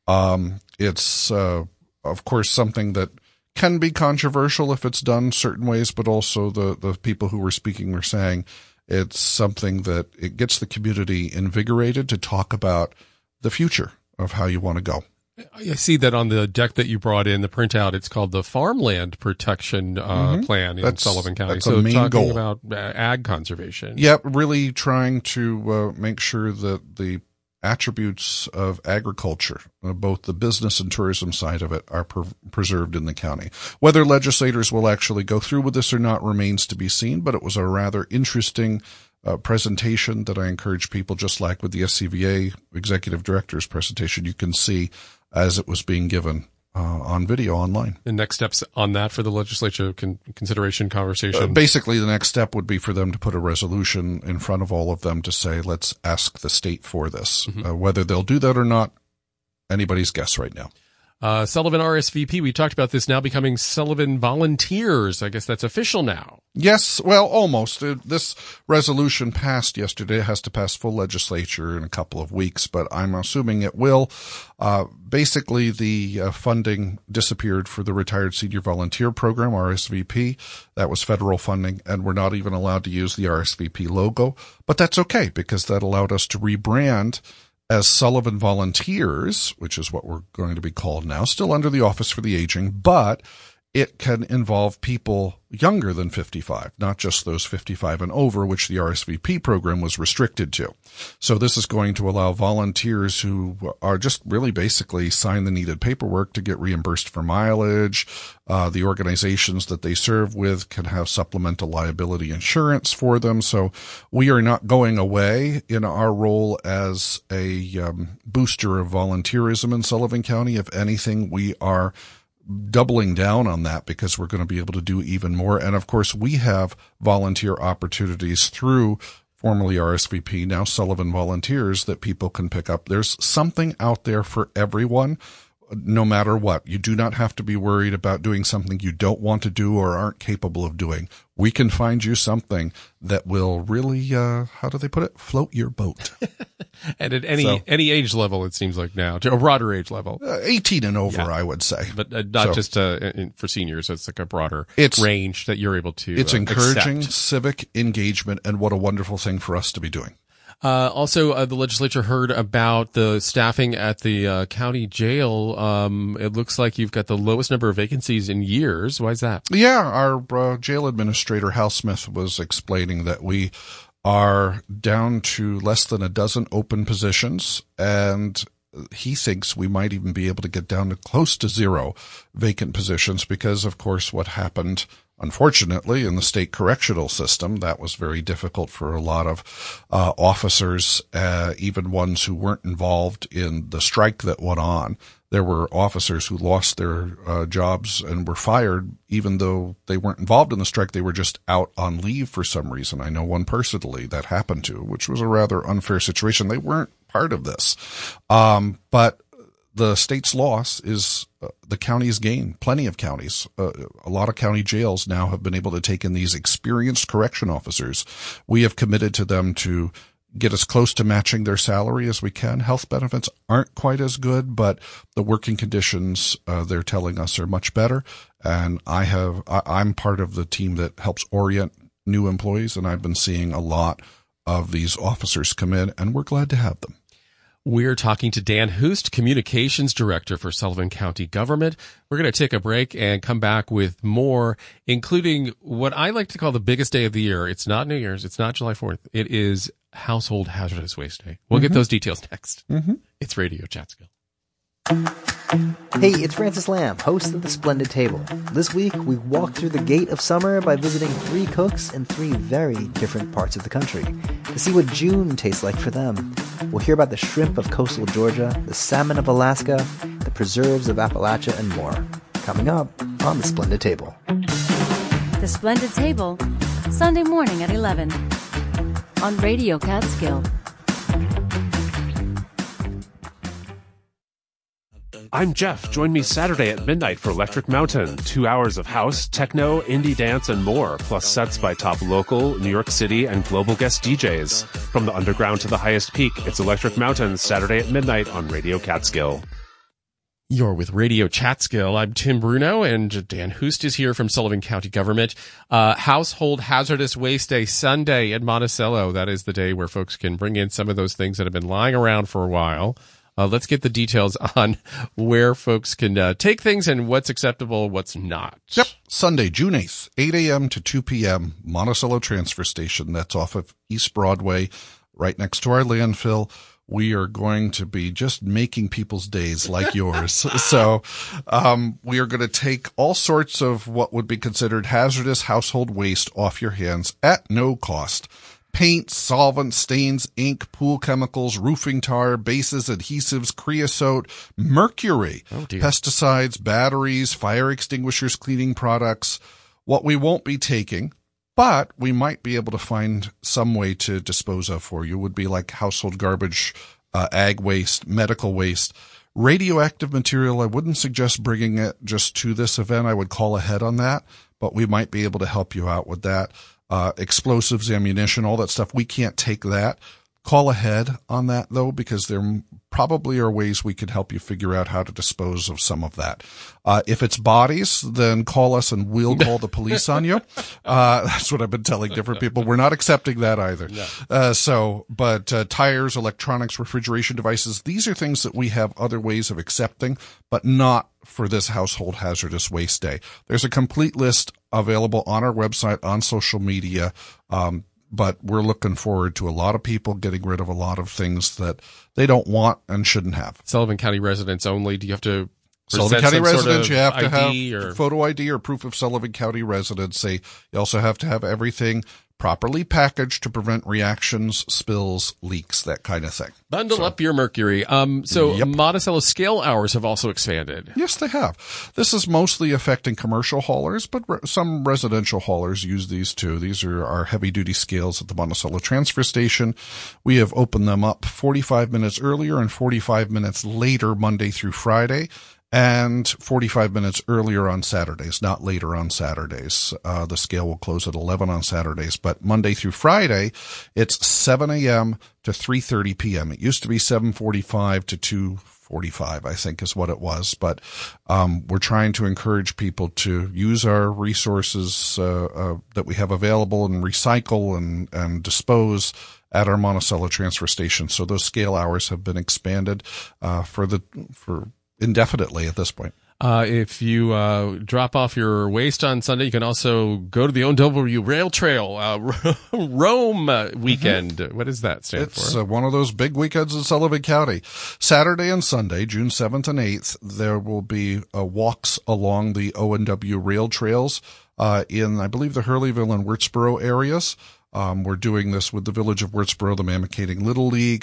Um, it's, uh, of course, something that can be controversial if it's done certain ways, but also the, the people who were speaking were saying it's something that it gets the community invigorated to talk about the future of how you want to go. I see that on the deck that you brought in, the printout, it's called the Farmland Protection uh, mm-hmm. Plan in that's, Sullivan County. That's so a main talking goal. about uh, ag conservation. Yep, really trying to uh, make sure that the attributes of agriculture, uh, both the business and tourism side of it, are per- preserved in the county. Whether legislators will actually go through with this or not remains to be seen, but it was a rather interesting uh, presentation that I encourage people, just like with the S C V A executive director's presentation, you can see as it was being given uh, on video online. The next steps on that for the legislature con- consideration conversation? Uh, basically, the next step would be for them to put a resolution in front of all of them to say, let's ask the state for this. Mm-hmm. Uh, whether they'll do that or not, anybody's guess right now. Uh, Sullivan R S V P, we talked about this now becoming Sullivan Volunteers. I guess that's official now. Yes, well, almost. Uh, this resolution passed yesterday. It has to pass full legislature in a couple of weeks, but I'm assuming it will. Uh, basically, the uh, funding disappeared for the Retired Senior Volunteer Program, R S V P. That was federal funding, and we're not even allowed to use the R S V P logo. But that's okay, because that allowed us to rebrand as Sullivan Volunteers, which is what we're going to be called now, still under the Office for the Aging, but it can involve people younger than fifty-five, not just those fifty-five and over, which the R S V P program was restricted to. So this is going to allow volunteers who are just really basically sign the needed paperwork to get reimbursed for mileage. Uh, the organizations that they serve with can have supplemental liability insurance for them. So we are not going away in our role as a um, booster of volunteerism in Sullivan County. If anything, we are doubling down on that, because we're going to be able to do even more. And of course, we have volunteer opportunities through formerly R S V P, now Sullivan Volunteers, that people can pick up. There's something out there for everyone, no matter what. You do not have to be worried about doing something you don't want to do or aren't capable of doing. We can find you something that will really, uh, how do they put it? Float your boat. And at any So- any age level, it seems like now, to a broader age level. Uh, eighteen and over, Yeah. I would say. But uh, not So- just uh, in, for seniors. It's like a broader It's- range that you're able to It's uh, encouraging accept. civic engagement, and what a wonderful thing for us to be doing. Uh, also, uh, the legislature heard about the staffing at the uh, county jail. Um, it looks like you've got the lowest number of vacancies in years. Why is that? Yeah, our uh, jail administrator, Hal Smith, was explaining that we are down to less than a dozen open positions, and he thinks we might even be able to get down to close to zero vacant positions because, of course, what happened, unfortunately, in the state correctional system, that was very difficult for a lot of uh, officers, uh, even ones who weren't involved in the strike that went on. There were officers who lost their uh, jobs and were fired, even though they weren't involved in the strike. They were just out on leave for some reason. I know one personally that happened to, which was a rather unfair situation. They weren't part of this. Um, but the state's loss is uh, the county's gain. Plenty of counties, uh, a lot of county jails now have been able to take in these experienced correction officers. We have committed to them to get as close to matching their salary as we can. Health benefits aren't quite as good, but the working conditions, uh, they're telling us, are much better. And I have, I, I'm part of the team that helps orient new employees, and I've been seeing a lot of these officers come in, and we're glad to have them. We're talking to Dan Hoost, Communications Director for Sullivan County Government. We're going to take a break and come back with more, including what I like to call the biggest day of the year. It's not New Year's. It's not July fourth. It is Household Hazardous Waste Day. We'll mm-hmm. get those details next. Mm-hmm. It's Radio Chatskill. Hey, it's Francis Lamb, host of The Splendid Table. This week, we walk through the gate of summer by visiting three cooks in three very different parts of the country to see what June tastes like for them. We'll hear about the shrimp of coastal Georgia, the salmon of Alaska, the preserves of Appalachia, and more. Coming up on The Splendid Table. The Splendid Table, Sunday morning at eleven on Radio Catskill. I'm Jeff. Join me Saturday at midnight for Electric Mountain. Two hours of house, techno, indie dance, and more, plus sets by top local, New York City, and global guest D Js. From the underground to the highest peak, it's Electric Mountain, Saturday at midnight on Radio Catskill. You're with Radio Chatskill. I'm Tim Bruno, and Dan Hoost is here from Sullivan County Government. Uh, Household Hazardous Waste Day, Sunday at Monticello. That is the day where folks can bring in some of those things that have been lying around for a while. Uh, let's get the details on where folks can uh, take things and what's acceptable, what's not. Yep. Sunday, June eighth, eight a.m. to two p.m., Monticello Transfer Station. That's off of East Broadway, right next to our landfill. We are going to be just making people's days like yours. So um, we are going to take all sorts of what would be considered hazardous household waste off your hands at no cost. Paint, solvents, stains, ink, pool chemicals, roofing tar, bases, adhesives, creosote, mercury, oh dear. pesticides, batteries, fire extinguishers, cleaning products. What we won't be taking, but we might be able to find some way to dispose of for you, would be like household garbage, uh, ag waste, medical waste. Radioactive material, I wouldn't suggest bringing it just to this event. I would call ahead on that, but we might be able to help you out with that. Uh, explosives, ammunition, all that stuff. We can't take that. Call ahead on that, though, because there probably are ways we could help you figure out how to dispose of some of that. Uh, if it's bodies, then call us and we'll call the police on you. Uh, that's what I've been telling different people. We're not accepting that either. No. Uh, so, but uh, tires, electronics, refrigeration devices, these are things that we have other ways of accepting, but not for this Household Hazardous Waste Day. There's a complete list available on our website, on social media, um, but we're looking forward to a lot of people getting rid of a lot of things that they don't want and shouldn't have. Sullivan County residents only. Do you have to Sullivan County residents, sort of you have to I D have or photo I D or proof of Sullivan County residency. You also have to have everything properly packaged to prevent reactions, spills, leaks, that kind of thing. Bundle so, up your mercury. Um, so yep. Monticello scale hours have also expanded. Yes, they have. This is mostly affecting commercial haulers, but re- some residential haulers use these too. These are our heavy-duty scales at the Monticello Transfer Station. We have opened them up forty-five minutes earlier and forty-five minutes later, Monday through Friday, and forty-five minutes earlier on Saturdays, not later on Saturdays. Uh, the scale will close at eleven on Saturdays, but Monday through Friday, it's seven a.m. to three thirty p.m. It used to be seven forty-five to two forty-five, I think is what it was, but um, we're trying to encourage people to use our resources uh, uh, that we have available and recycle and, and dispose at our Monticello Transfer Station. So those scale hours have been expanded uh, for the for indefinitely at this point. Uh, if you uh, drop off your waste on Sunday, you can also go to the O W Rail Trail uh, Rome weekend. Mm-hmm. What does that stand it's, for? It's uh, one of those big weekends in Sullivan County. Saturday and Sunday, June seventh and eighth, there will be uh, walks along the O W Rail Trails uh, in, I believe, the Hurleyville and Wurtsboro areas. Um, we're doing this with the Village of Wurtsboro, the Mamakating Little League,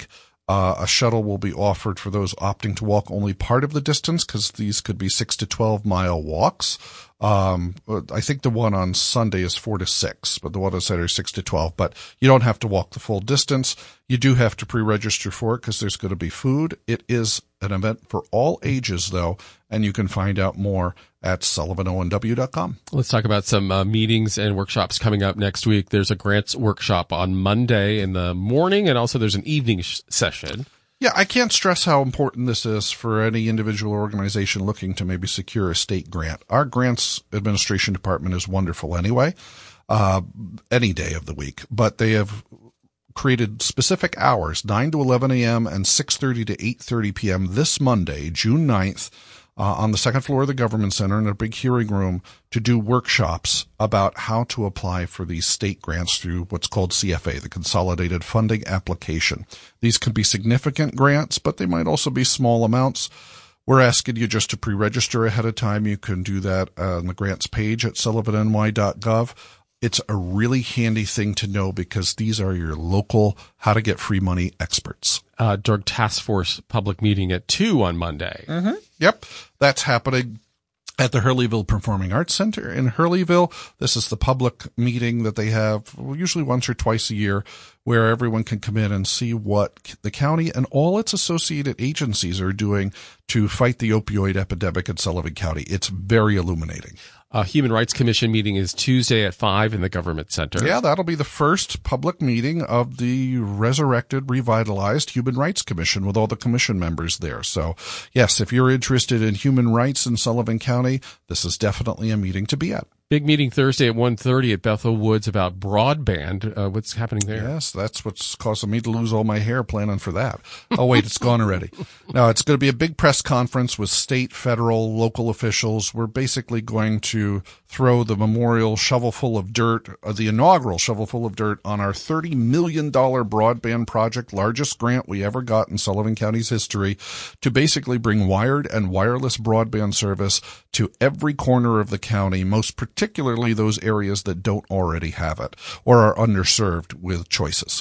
Uh, a shuttle will be offered for those opting to walk only part of the distance, because these could be six to twelve mile walks. Um, I think the one on Sunday is four to six, but the one on Saturday is six to twelve. But you don't have to walk the full distance. You do have to pre-register for it because there's going to be food. It is an event for all ages, though, and you can find out more at sullivan o n w dot com. Let's talk about some uh, meetings and workshops coming up next week. There's a grants workshop on Monday in the morning, and also there's an evening sh- session. Yeah, I can't stress how important this is for any individual organization looking to maybe secure a state grant. Our grants administration department is wonderful anyway, uh, any day of the week, but they have created specific hours, nine to eleven a.m. and six thirty to eight thirty p.m. this Monday, June ninth, uh, on the second floor of the Government Center in a big hearing room to do workshops about how to apply for these state grants through what's called C F A, the Consolidated Funding Application. These can be significant grants, but they might also be small amounts. We're asking you just to pre-register ahead of time. You can do that on the grants page at sullivan n y dot gov. It's a really handy thing to know because these are your local how to get free money experts. Uh, Drug Task Force public meeting at two on Monday. Mm-hmm. Yep. That's happening at the Hurleyville Performing Arts Center in Hurleyville. This is the public meeting that they have usually once or twice a year where everyone can come in and see what the county and all its associated agencies are doing to fight the opioid epidemic in Sullivan County. It's very illuminating. Uh, Human Rights Commission meeting is Tuesday at five in the Government Center. Yeah, that'll be the first public meeting of the resurrected, revitalized Human Rights Commission with all the commission members there. So, yes, if you're interested in human rights in Sullivan County, this is definitely a meeting to be at. Big meeting Thursday at one thirty at Bethel Woods about broadband. Uh, what's happening there? Yes, that's what's causing me to lose all my hair planning for that. Oh, wait, it's gone already. No, it's going to be a big press conference with state, federal, local officials. We're basically going to throw the memorial shovelful of dirt, uh, the inaugural shovelful of dirt on our thirty million dollars broadband project, largest grant we ever got in Sullivan County's history, to basically bring wired and wireless broadband service to every corner of the county, most particularly particularly those areas that don't already have it or are underserved with choices.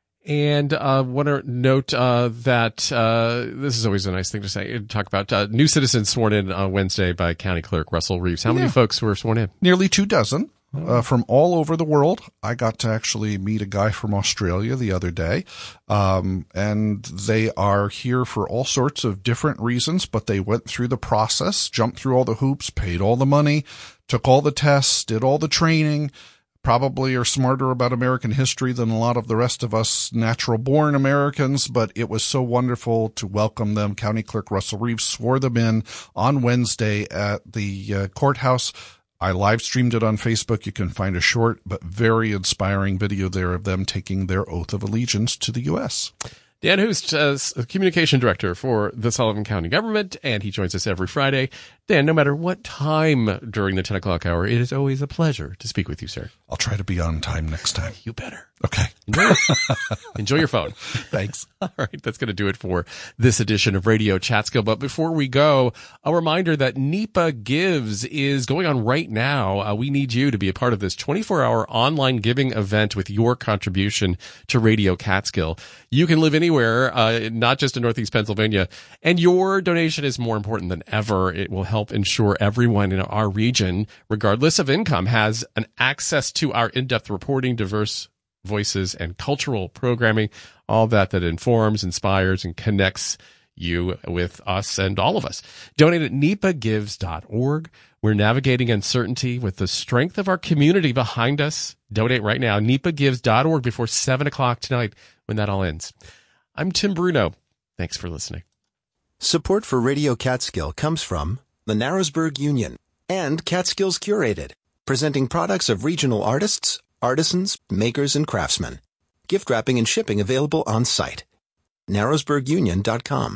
And uh want to note uh that uh this is always a nice thing to say. Talk about uh, new citizens sworn in on Wednesday by County Clerk Russell Reeves. How yeah. many folks were sworn in? Nearly two dozen. Uh, from all over the world. I got to actually meet a guy from Australia the other day. Um, and they are here for all sorts of different reasons, but they went through the process, jumped through all the hoops, paid all the money, took all the tests, did all the training, probably are smarter about American history than a lot of the rest of us natural born Americans, but it was so wonderful to welcome them. County Clerk Russell Reeves swore them in on Wednesday at the uh, courthouse. I live streamed it on Facebook. You can find a short but very inspiring video there of them taking their oath of allegiance to the U S. Dan Hoost, uh, Communication Director for the Sullivan County Government, and he joins us every Friday. Dan, no matter what time during the ten o'clock hour, it is always a pleasure to speak with you, sir. I'll try to be on time next time. You better. Okay. Enjoy, Enjoy your phone. Thanks. All right, that's going to do it for this edition of Radio Chatskill. But before we go, a reminder that NEPA Gives is going on right now. Uh, we need you to be a part of this twenty-four hour online giving event with your contribution to Radio Catskill. You can live anywhere, uh, not just in Northeast Pennsylvania, and your donation is more important than ever. It will help ensure everyone in our region, regardless of income, has an access to our in-depth reporting, diverse voices, and cultural programming, all that that informs, inspires, and connects you with us and all of us. Donate at nepa gives dot org. We're navigating uncertainty with the strength of our community behind us. Donate right now, nepa gives dot org, before seven o'clock tonight when that all ends. I'm Tim Bruno. Thanks for listening. Support for Radio Catskill comes from the Narrowsburg Union and Catskills Curated, presenting products of regional artists, artisans, makers, and craftsmen. Gift wrapping and shipping available on site. narrowsburg union dot com.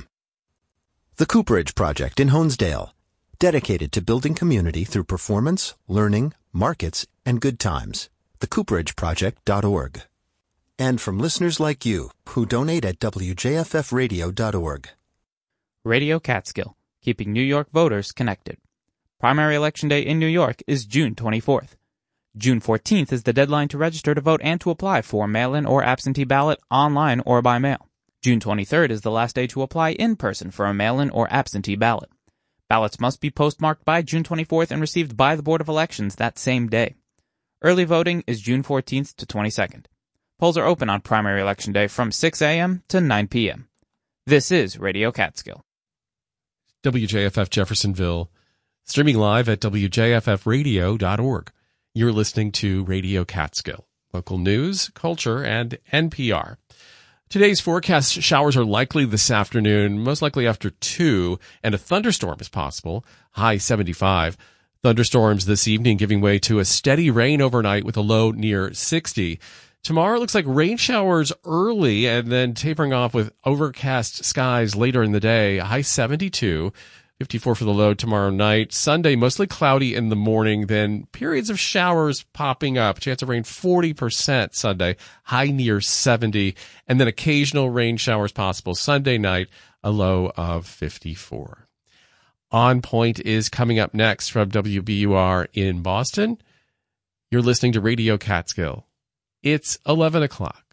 The Cooperage Project in Honesdale, dedicated to building community through performance, learning, markets, and good times. the cooperage project dot org. And from listeners like you, who donate at w j f f radio dot org. Radio Catskill, keeping New York voters connected. Primary Election Day in New York is June twenty-fourth. June fourteenth is the deadline to register to vote and to apply for mail-in or absentee ballot, online or by mail. June twenty-third is the last day to apply in person for a mail-in or absentee ballot. Ballots must be postmarked by June twenty-fourth and received by the Board of Elections that same day. Early voting is June fourteenth to twenty-second. Polls are open on primary election day from six a.m. to nine p.m. This is Radio Catskill. W J F F Jeffersonville, streaming live at w j f f radio dot org. You're listening to Radio Catskill, local news, culture, and N P R. Today's forecast: showers are likely this afternoon, most likely after two, and a thunderstorm is possible, high seventy-five. Thunderstorms this evening giving way to a steady rain overnight with a low near sixty. Tomorrow it looks like rain showers early and then tapering off with overcast skies later in the day, high seventy-two. fifty-four for the low tomorrow night. Sunday, mostly cloudy in the morning, then periods of showers popping up. Chance of rain forty percent Sunday, high near seventy. And then occasional rain showers possible Sunday night, a low of fifty-four. On Point is coming up next from W B U R in Boston. You're listening to Radio Catskill. It's eleven o'clock.